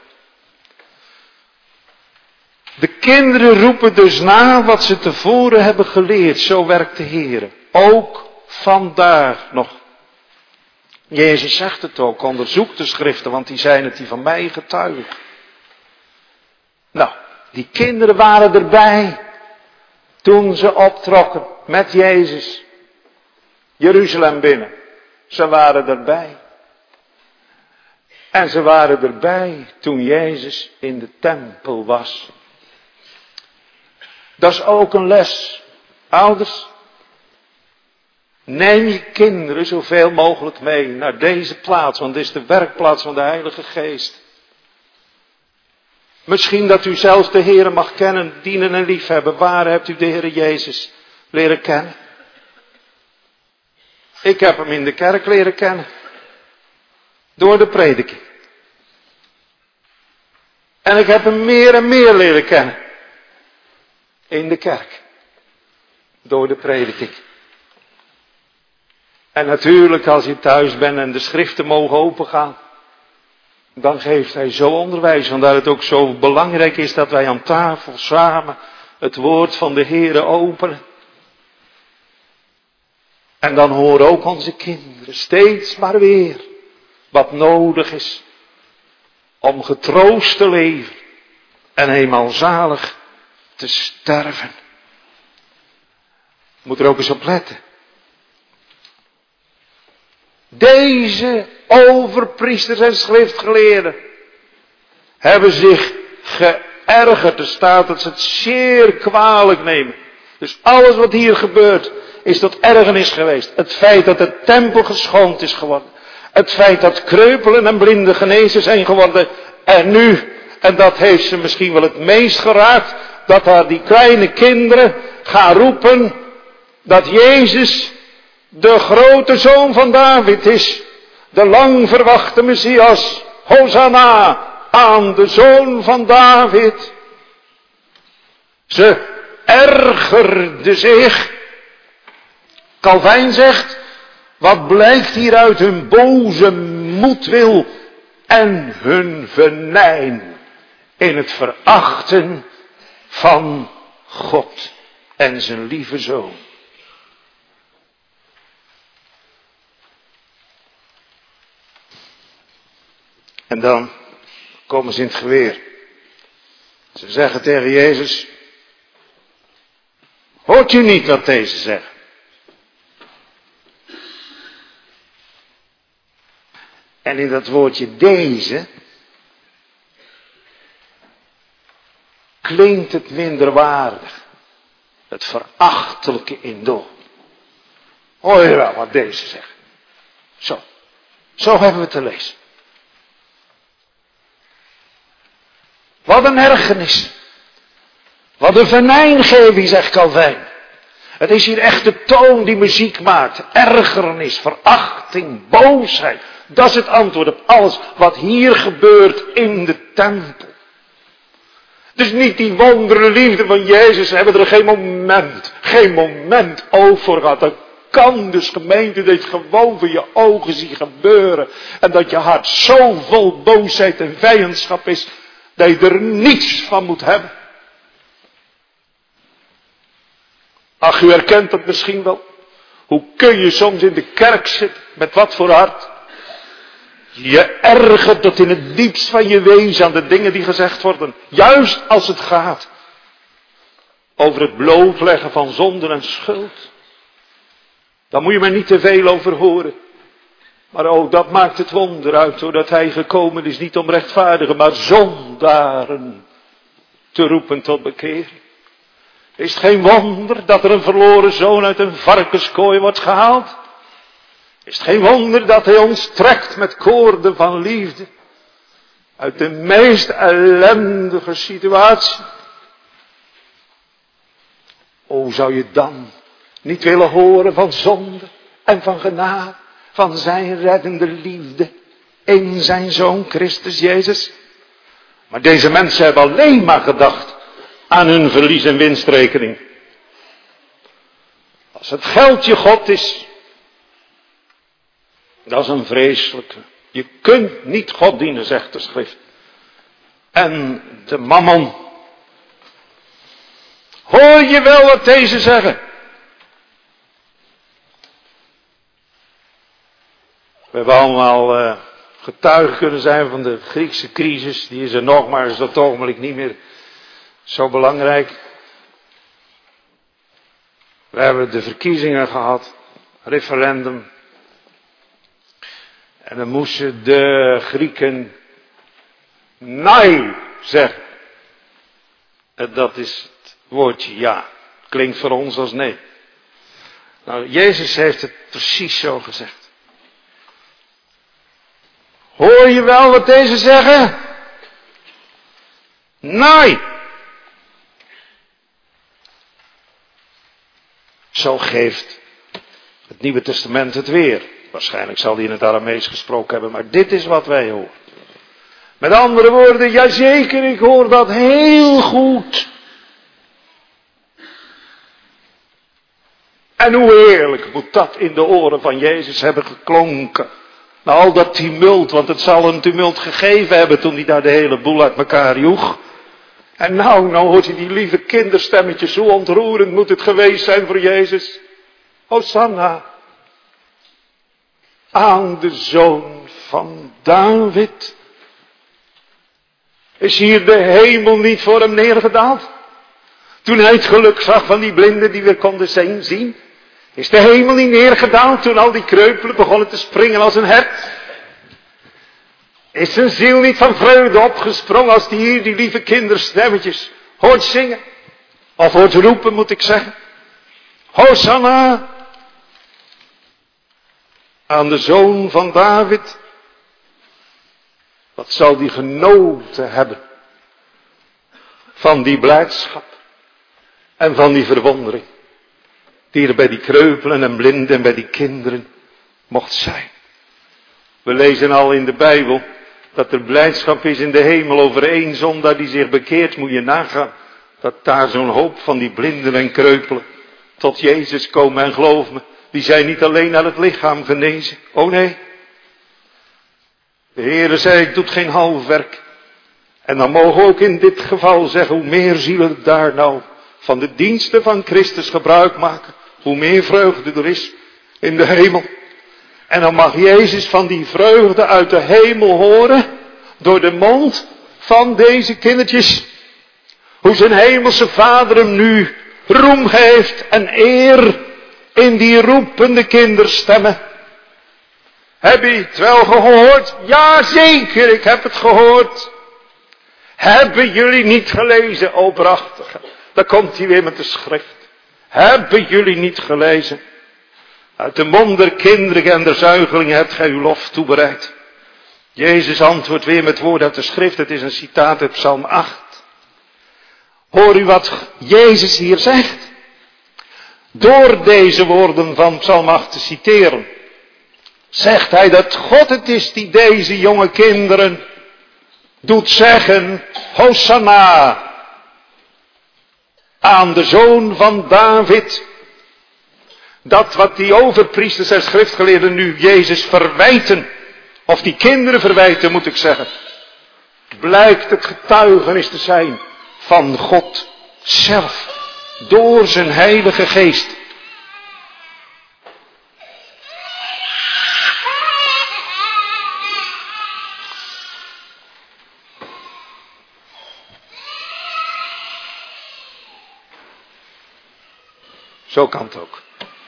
[SPEAKER 1] De kinderen roepen dus na wat ze tevoren hebben geleerd. Zo werkt de Heere. Ook vandaag nog. Jezus zegt het ook. Onderzoek de schriften. Want die zijn het die van mij getuigen. Nou. Die kinderen waren erbij. Toen ze optrokken. Met Jezus. Jeruzalem binnen. Ze waren erbij. En ze waren erbij. Toen Jezus in de tempel was. Dat is ook een les. Ouders. Neem je kinderen zoveel mogelijk mee naar deze plaats. Want dit is de werkplaats van de Heilige Geest. Misschien dat u zelfs de Heere mag kennen, dienen en liefhebben. Waar hebt u de Heere Jezus leren kennen? Ik heb hem in de kerk leren kennen. Door de prediking. En ik heb hem meer en meer leren kennen. In de kerk. Door de prediking. En natuurlijk als je thuis bent en de schriften mogen opengaan. Dan geeft hij zo onderwijs. Vandaar het ook zo belangrijk is dat wij aan tafel samen het woord van de Heere openen. En dan horen ook onze kinderen steeds maar weer wat nodig is om getroost te leven en eenmaal zalig te sterven. Moet er ook eens op letten. Deze overpriesters en schriftgeleerden hebben zich geërgerd. Er staat dat ze het zeer kwalijk nemen. Dus alles wat hier gebeurt is tot ergernis geweest. Het feit dat de tempel geschoond is geworden. Het feit dat kreupelen en blinden genezen zijn geworden. En nu, en dat heeft ze misschien wel het meest geraakt, dat daar die kleine kinderen gaan roepen dat Jezus de grote zoon van David is. De lang verwachte Messias. Hosanna aan de zoon van David. Ze ergerde zich. Calvijn zegt, wat blijkt hier uit hun boze moedwil en hun venijn in het verachten van God en zijn lieve zoon. En dan komen ze in het geweer. Ze zeggen tegen Jezus, hoort je niet wat deze zeggen? En in dat woordje deze klinkt het minderwaardig. Het verachtelijke in door. Hoor je wel wat deze zegt? Zo. Zo hebben we te lezen. Wat een ergernis. Wat een venijngeving, zegt Calvijn. Het is hier echt de toon die muziek maakt. Ergernis, verachting, boosheid. Dat is het antwoord op alles wat hier gebeurt in de tempel. Dus niet die wondere liefde van Jezus hebben er geen moment, geen moment oog voor gehad. Dat kan dus gemeente dat je gewoon voor je ogen ziet gebeuren. En dat je hart zo vol boosheid en vijandschap is, dat je er niets van moet hebben. Ach, u herkent dat misschien wel. Hoe kun je soms in de kerk zitten, met wat voor hart? Je ergert tot in het diepst van je wezen aan de dingen die gezegd worden. Juist als het gaat over het blootleggen van zonden en schuld. Daar moet je maar niet te veel over horen. Maar ook dat maakt het wonder uit, doordat hij gekomen is niet om rechtvaardigen, maar zondaren te roepen tot bekering. Is het geen wonder dat er een verloren zoon uit een varkenskooi wordt gehaald? Is het geen wonder dat hij ons trekt met koorden van liefde uit de meest ellendige situatie? O, zou je dan niet willen horen van zonde en van genade, van zijn reddende liefde in zijn Zoon Christus Jezus? Maar deze mensen hebben alleen maar gedacht aan hun verlies- en winstrekening. Als het geld je God is, dat is een vreselijke. Je kunt niet God dienen, zegt de schrift. En de mammon. Hoor je wel wat deze zeggen? We hebben allemaal uh, getuigen kunnen zijn van de Griekse crisis. Die is er nog, maar is op het ogenblik niet meer zo belangrijk. We hebben de verkiezingen gehad. Referendum. En dan moesten de Grieken nee zeggen. En dat is het woordje ja. Klinkt voor ons als nee. Nou, Jezus heeft het precies zo gezegd. Hoor je wel wat deze zeggen? Nee. Zo geeft het Nieuwe Testament het weer. Waarschijnlijk zal hij in het Aramees gesproken hebben, maar dit is wat wij horen. Met andere woorden, jazeker, ik hoor dat heel goed. En hoe heerlijk moet dat in de oren van Jezus hebben geklonken. Nou, al dat tumult, want het zal een tumult gegeven hebben toen hij daar de hele boel uit elkaar joeg. En nou, nou hoort hij die lieve kinderstemmetjes, hoe ontroerend moet het geweest zijn voor Jezus. Hosanna, aan de Zoon van David. Is hier de hemel niet voor hem neergedaald? Toen hij het geluk zag van die blinden die weer konden zien. Is de hemel niet neergedaald toen al die kreupelen begonnen te springen als een hert? Is zijn ziel niet van vreugde opgesprongen als die hier die lieve kinderstemmetjes hoort zingen? Of hoort roepen, moet ik zeggen. Hosanna aan de Zoon van David. Wat zal die genoten hebben van die blijdschap en van die verwondering die er bij die kreupelen en blinden en bij die kinderen mocht zijn. We lezen al in de Bijbel dat er blijdschap is in de hemel over één zondaar die zich bekeert. Moet je nagaan dat daar zo'n hoop van die blinden en kreupelen tot Jezus komen. En geloof me, die zijn niet alleen aan het lichaam genezen. Oh nee. De Heere zei, ik doe geen half werk. En dan mogen we ook in dit geval zeggen, hoe meer zielen daar nou van de diensten van Christus gebruik maken, hoe meer vreugde er is in de hemel. En dan mag Jezus van die vreugde uit de hemel horen, door de mond van deze kindertjes. Hoe zijn hemelse Vader hem nu roem geeft en eer in die roepende kinderstemmen. Heb je het wel gehoord? Ja, zeker, ik heb het gehoord. Hebben jullie niet gelezen, o prachtige? Daar komt hij weer met de schrift. Hebben jullie niet gelezen? Uit de mond der kinderen en der zuigelingen hebt gij uw lof toebereid. Jezus antwoordt weer met woorden uit de schrift. Het is een citaat uit Psalm acht. Hoor u wat Jezus hier zegt? Door deze woorden van Psalm acht te citeren, zegt hij dat God het is die deze jonge kinderen doet zeggen, Hosanna, aan de Zoon van David. Dat wat die overpriesters en schriftgeleerden nu Jezus verwijten, of die kinderen verwijten moet ik zeggen, blijkt het getuigenis te zijn van God zelf, door zijn Heilige Geest. Zo kan het ook.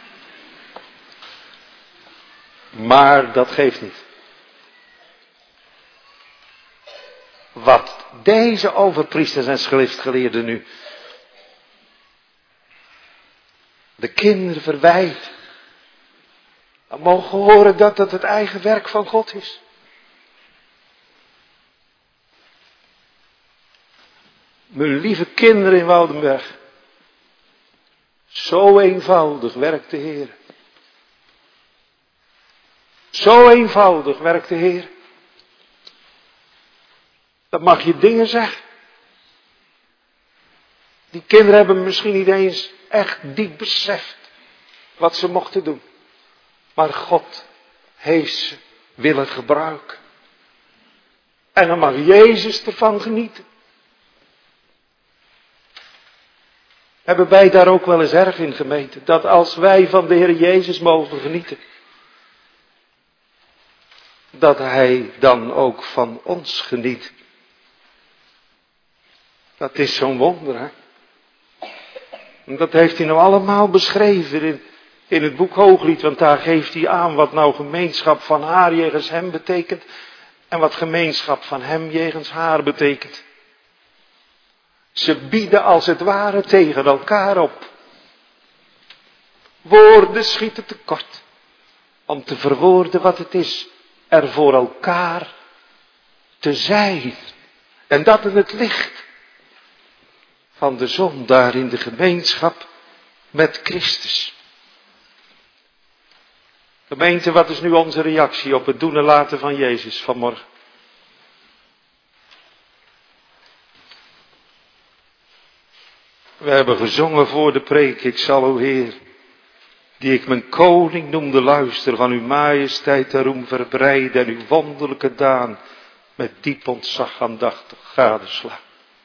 [SPEAKER 1] Maar dat geeft niet. Wat deze overpriesters en schriftgeleerden nu de kinderen verwijt, dan mogen we horen dat dat het eigen werk van God is. Mijn lieve kinderen in Woudenberg, zo eenvoudig werkt de Heer. Zo eenvoudig werkt de Heer. Dat mag je dingen zeggen. Die kinderen hebben misschien niet eens echt diep beseft wat ze mochten doen. Maar God heeft ze willen gebruiken. En dan mag Jezus ervan genieten. Hebben wij daar ook wel eens erg in gemeten? Dat als wij van de Heer Jezus mogen genieten, dat Hij dan ook van ons geniet. Dat is zo'n wonder, hè? En dat heeft hij nou allemaal beschreven in, in het boek Hooglied. Want daar geeft hij aan wat nou gemeenschap van haar jegens hem betekent. En wat gemeenschap van hem jegens haar betekent. Ze bieden als het ware tegen elkaar op. Woorden schieten tekort om te verwoorden wat het is er voor elkaar te zijn. En dat in het licht van de zon daar in de gemeenschap met Christus. Gemeente, wat is nu onze reactie op het doen en laten van Jezus vanmorgen? We hebben gezongen voor de preek, ik zal, o Heer, die ik mijn koning noemde, luister van uw majesteit de roem verbreiden en uw wonderlijke daan met diep ontzag aandachtig gadeslaan.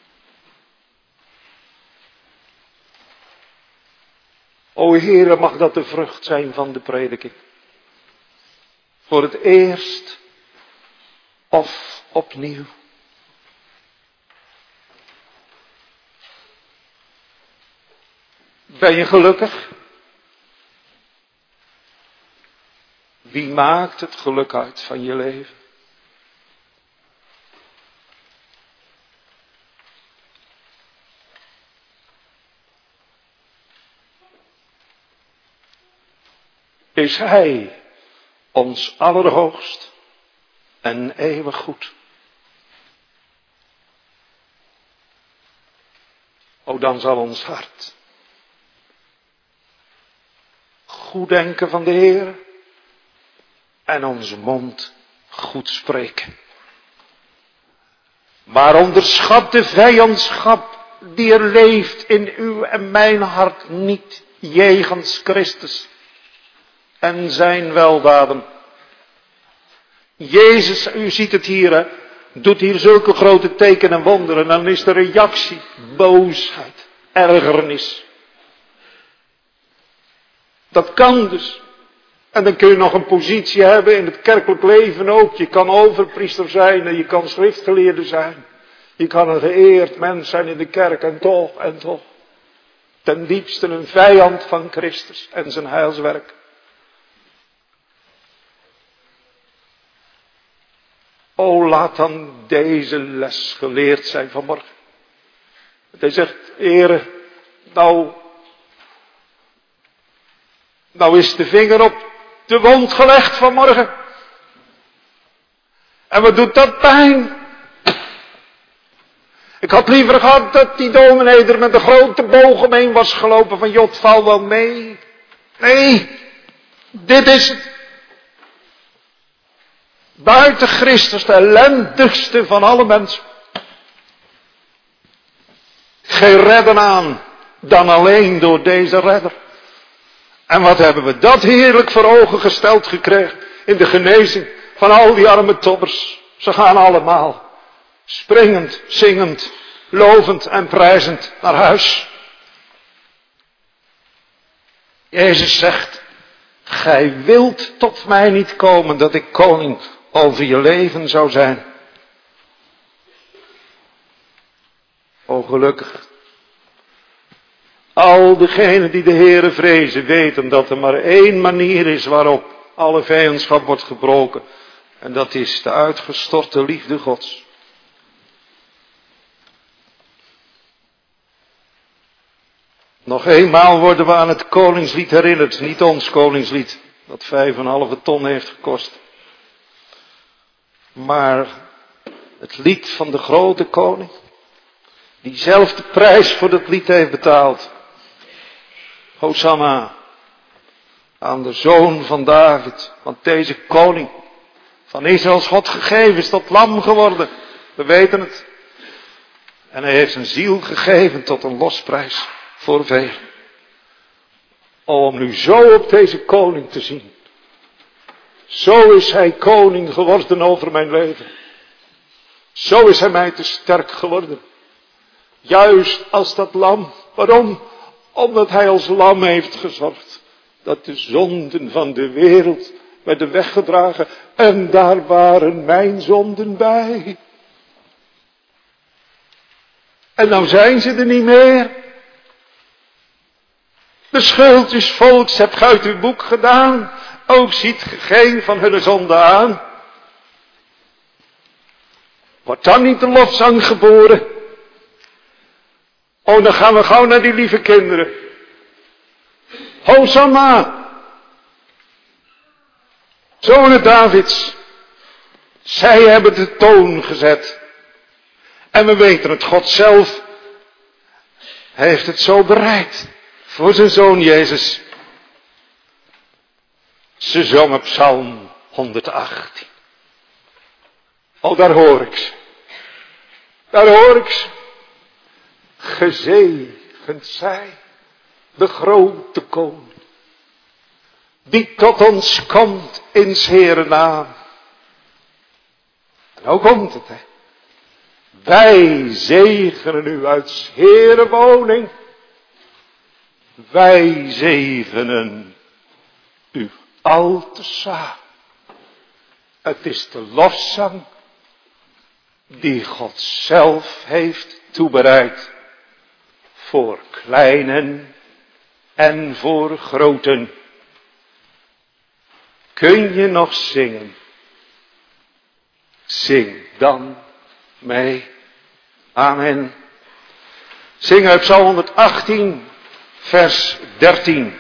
[SPEAKER 1] O Heere, mag dat de vrucht zijn van de prediking. Voor het eerst of opnieuw. Ben je gelukkig? Wie maakt het geluk uit van je leven? Is Hij ons allerhoogst en eeuwig goed? O, dan zal ons hart goed denken van de Heer en onze mond goed spreken. Maar onderschat de vijandschap die er leeft in uw en mijn hart niet jegens Christus en zijn weldaden. Jezus, u ziet het hier, hè, doet hier zulke grote tekenen en wonderen. Dan is de reactie boosheid, ergernis. Dat kan dus. En dan kun je nog een positie hebben in het kerkelijk leven ook. Je kan overpriester zijn en je kan schriftgeleerde zijn. Je kan een geëerd mens zijn in de kerk en toch, en toch. Ten diepste een vijand van Christus en zijn heilswerk. O, laat dan deze les geleerd zijn vanmorgen. Hij zegt, Heere, nou, nou is de vinger op de wond gelegd vanmorgen. En wat doet dat pijn? Ik had liever gehad dat die dominee er met een grote boog omheen was gelopen van Jot, val wel mee. Nee, dit is het. Buiten Christus, de ellendigste van alle mensen. Geen redder aan, dan alleen door deze redder. En wat hebben we dat heerlijk voor ogen gesteld gekregen in de genezing van al die arme tobbers. Ze gaan allemaal springend, zingend, lovend en prijzend naar huis. Jezus zegt, gij wilt tot mij niet komen dat ik koning over je leven zou zijn. O, gelukkig. Al diegenen die de Heere vrezen weten dat er maar één manier is waarop alle vijandschap wordt gebroken. En dat is de uitgestorte liefde Gods. Nog eenmaal worden we aan het koningslied herinnerd. Niet ons koningslied, dat vijf en een halve ton heeft gekost. Maar het lied van de grote koning. Die zelf de prijs voor dat lied heeft betaald. Hosanna aan de zoon van David. Want deze koning van Israëls God gegeven is tot lam geworden. We weten het. En hij heeft zijn ziel gegeven tot een losprijs voor velen. Om nu zo op deze koning te zien. Zo is hij koning geworden over mijn leven. Zo is hij mij te sterk geworden. Juist als dat lam. Waarom? Omdat hij als lam heeft gezorgd. Dat de zonden van de wereld werden weggedragen. En daar waren mijn zonden bij. En nou zijn ze er niet meer. De schuld is volks, hebt ge uit uw boek gedaan. Ook ziet ge geen van hun zonde aan. Wordt dan niet de lofzang geboren? Oh, dan gaan we gauw naar die lieve kinderen. Hosanna! Zonen Davids. Zij hebben de toon gezet. En we weten het, God zelf heeft het zo bereid. Voor zijn zoon Jezus. Ze zongen Psalm honderdachttien. Oh, daar hoor ik ze. Daar hoor ik ze. Gezegend Zegend zij de grote koning, die tot ons komt in 's Heeren naam. En hoe komt het, hè? Wij zegenen u uit 's Heeren woning. Wij zegenen u al te samen. Het is de lofzang die God zelf heeft toebereid voor kleinen en voor groten. Kun je nog zingen? Zing dan mee. Amen. Zingen uit Psalm honderdachttien, vers dertien.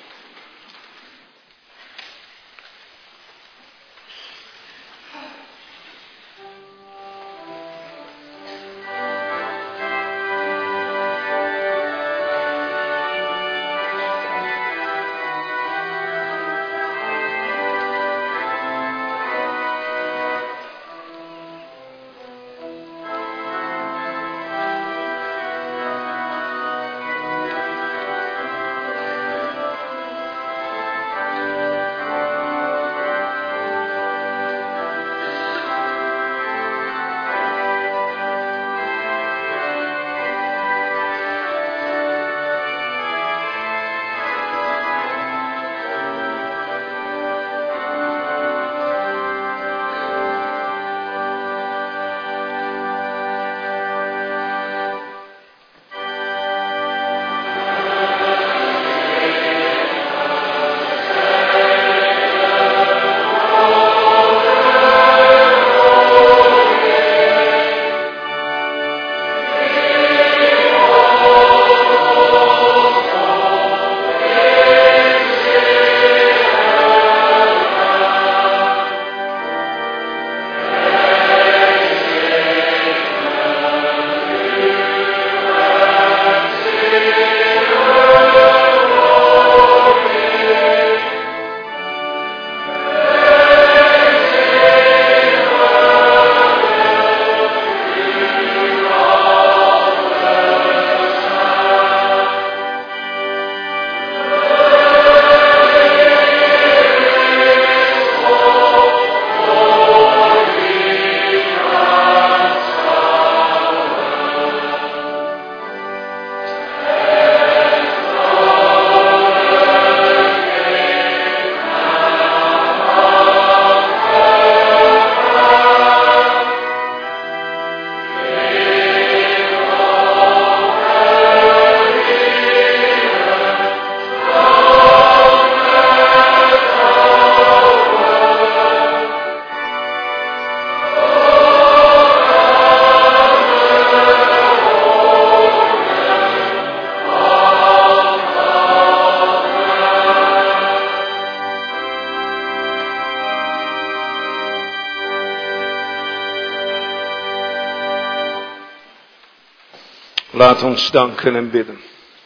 [SPEAKER 1] Laat ons danken en bidden.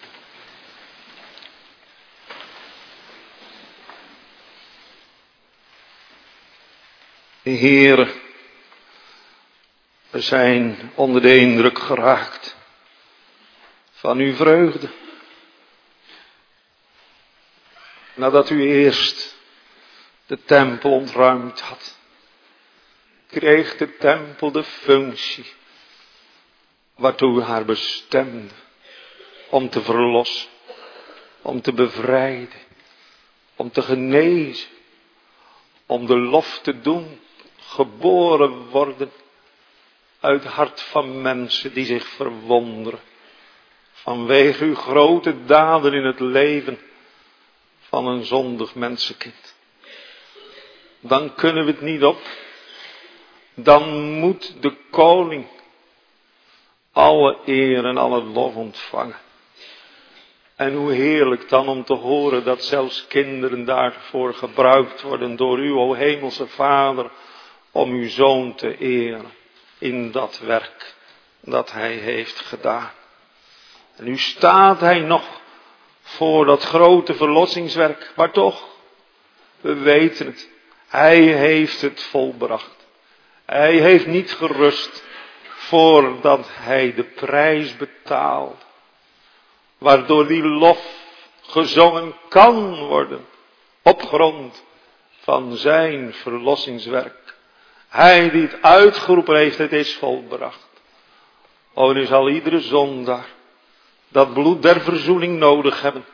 [SPEAKER 1] Heer, we zijn onder de indruk geraakt van uw vreugde. Nadat u eerst de tempel ontruimd had, kreeg de tempel de functie waartoe u haar bestemde, om te verlossen, om te bevrijden, om te genezen, om de lof te doen, geboren worden uit het hart van mensen die zich verwonderen vanwege uw grote daden in het leven van een zondig mensenkind. Dan kunnen we het niet op. Dan moet de koning alle eer en alle lof ontvangen. En hoe heerlijk dan om te horen dat zelfs kinderen daarvoor gebruikt worden door u, o hemelse Vader, om uw Zoon te eren in dat werk dat hij heeft gedaan. En nu staat hij nog voor dat grote verlossingswerk, maar toch, we weten het, hij heeft het volbracht. Hij heeft niet gerust voordat hij de prijs betaalde waardoor die lof gezongen kan worden op grond van zijn verlossingswerk. Hij die het uitgeroepen heeft, het is volbracht. O, nu zal iedere zondaar dat bloed der verzoening nodig hebben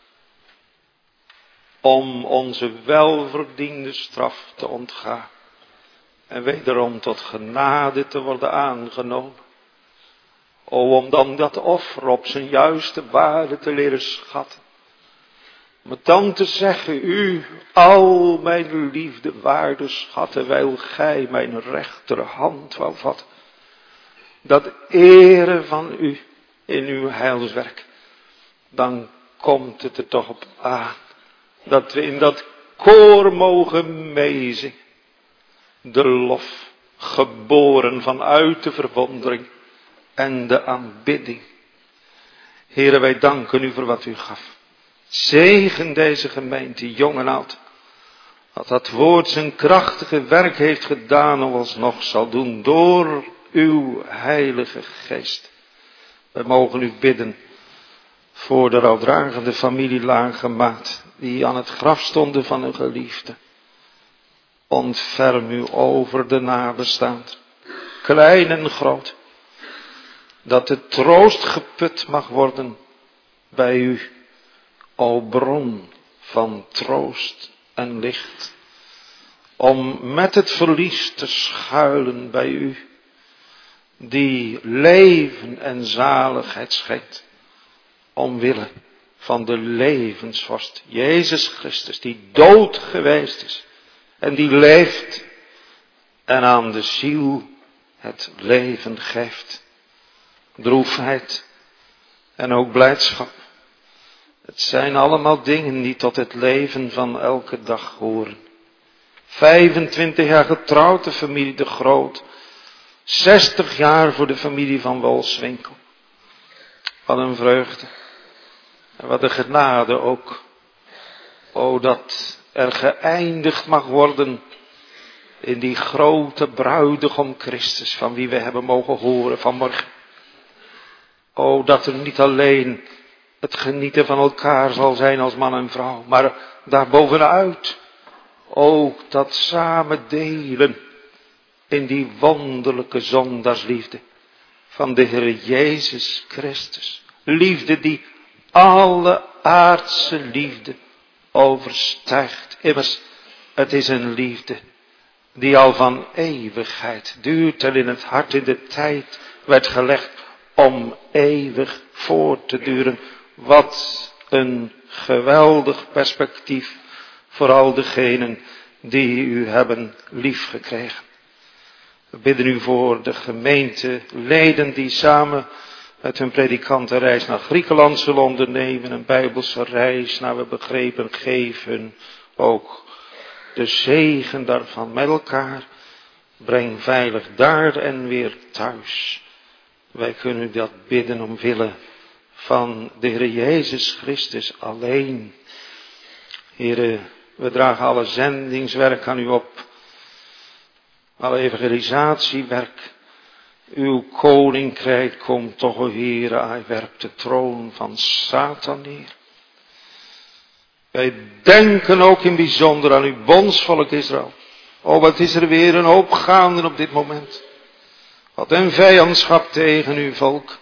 [SPEAKER 1] om onze welverdiende straf te ontgaan. En wederom tot genade te worden aangenomen. O, om dan dat offer op zijn juiste waarde te leren schatten. Met dan te zeggen, u, al mijn liefde waarde schatten, wijl gij mijn rechterhand wou vatten. Dat ere van u in uw heilswerk. Dan komt het er toch op aan. Dat we in dat koor mogen meezingen. De lof, geboren vanuit de verwondering en de aanbidding. Heere, wij danken u voor wat u gaf. Zegen deze gemeente, jong en oud. Dat dat woord zijn krachtige werk heeft gedaan en alsnog zal doen door uw heilige geest. Wij mogen u bidden voor de rouwdragende familie Lagemaat, die aan het graf stonden van een geliefde. Ontferm u over de nabestaand, klein en groot, dat de troost geput mag worden bij u, o bron van troost en licht, om met het verlies te schuilen bij u, die leven en zaligheid schenkt, omwille van de levensvorst, Jezus Christus, die dood geweest is en die leeft en aan de ziel het leven geeft. Droefheid en ook blijdschap. Het zijn allemaal dingen die tot het leven van elke dag horen. vijfentwintig jaar getrouwd, de familie De Groot. zestig jaar voor de familie van Wolfswinkel. Wat een vreugde. En wat een genade ook. O, dat er geëindigd mag worden in die grote bruidegom Christus, van wie we hebben mogen horen vanmorgen. O, dat er niet alleen het genieten van elkaar zal zijn als man en vrouw, maar daarbovenuit ook dat samen delen in die wonderlijke zondaarsliefde van de Heer Jezus Christus. Liefde die alle aardse liefde overstijgt. Immers, het is een liefde die al van eeuwigheid duurt en in het hart in de tijd werd gelegd om eeuwig voort te duren. Wat een geweldig perspectief voor al degenen die u hebben liefgekregen. We bidden u voor de gemeenteleden die samen met hun predikanten reis naar Griekenland zullen ondernemen. Een bijbelse reis, naar we begrepen, geven ook de zegen daarvan met elkaar. Breng veilig daar en weer thuis. Wij kunnen u dat bidden omwille van de Heer Jezus Christus alleen. Heere, we dragen alle zendingswerk aan u op. Alle evangelisatiewerk. Uw koninkrijk komt toch, o Heere, hij werpt de troon van Satan neer. Wij denken ook in bijzonder aan uw bondsvolk Israël. O, wat is er weer een hoop gaande op dit moment. Wat een vijandschap tegen uw volk.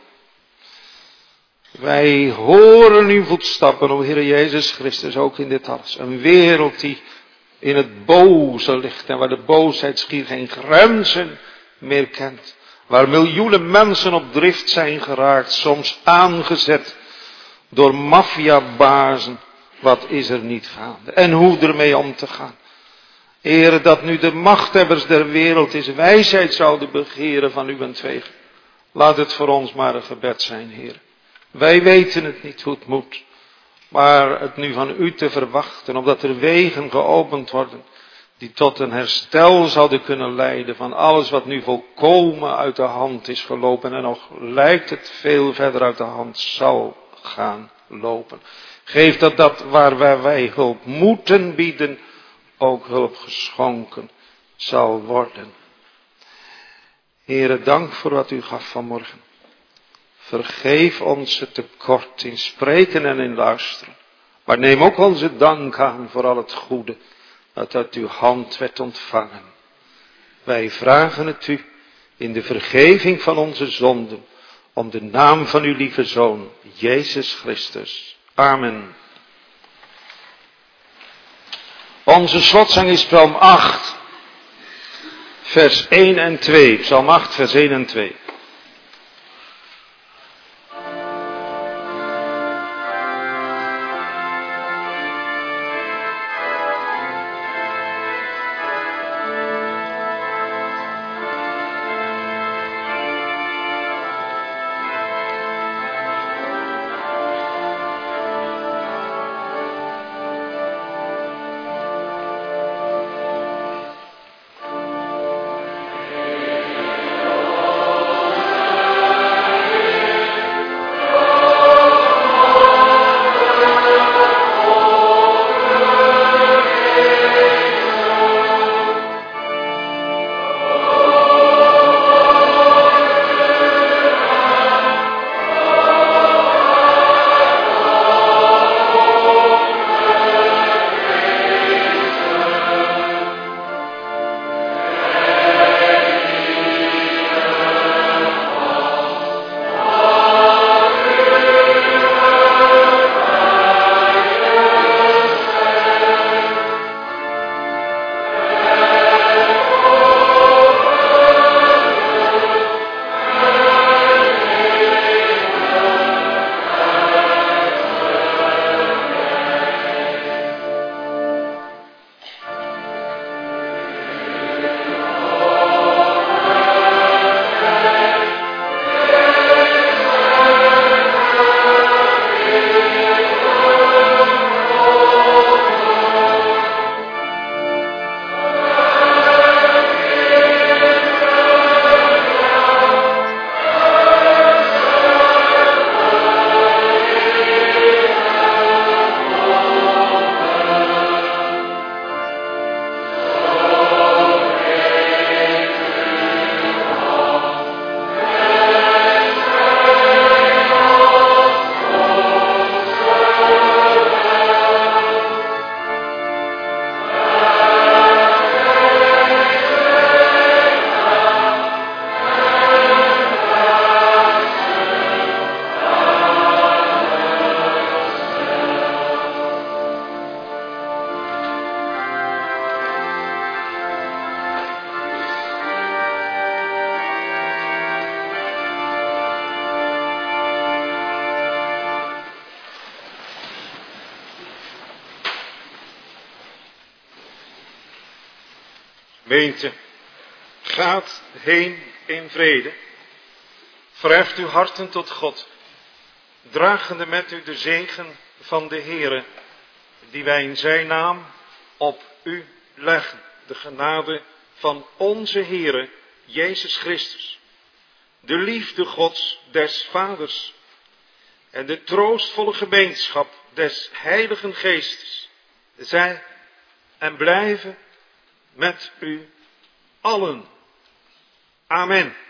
[SPEAKER 1] Wij horen uw voetstappen, o Heer Jezus Christus, ook in dit alles. Een wereld die in het boze ligt en waar de boosheid schier geen grenzen meer kent. Waar miljoenen mensen op drift zijn geraakt, soms aangezet door maffiabazen. Wat is er niet gaande en hoe ermee om te gaan. Heere, dat nu de machthebbers der wereld is wijsheid zouden begeren van uwentwege. Laat het voor ons maar een gebed zijn, Heer. Wij weten het niet hoe het moet, maar het nu van u te verwachten, opdat er wegen geopend worden, die tot een herstel zouden kunnen leiden van alles wat nu volkomen uit de hand is gelopen en nog lijkt het veel verder uit de hand zal gaan lopen. Geef dat dat waar wij hulp moeten bieden, ook hulp geschonken zal worden. Heere, dank voor wat u gaf vanmorgen. Vergeef onze tekort in spreken en in luisteren. Maar neem ook onze dank aan voor al het goede dat uit uw hand werd ontvangen. Wij vragen het u in de vergeving van onze zonden, om de naam van uw lieve Zoon, Jezus Christus. Amen. Onze slotzang is Psalm acht, vers één en twee. Psalm acht, vers één en twee. Gemeente, gaat heen in vrede. Verheft uw harten tot God, dragende met u de zegen van de Heere, die wij in zijn naam op u leggen. De genade van onze Heere, Jezus Christus, de liefde Gods des Vaders en de troostvolle gemeenschap des Heiligen Geestes, zij en blijven met u allen. Amen.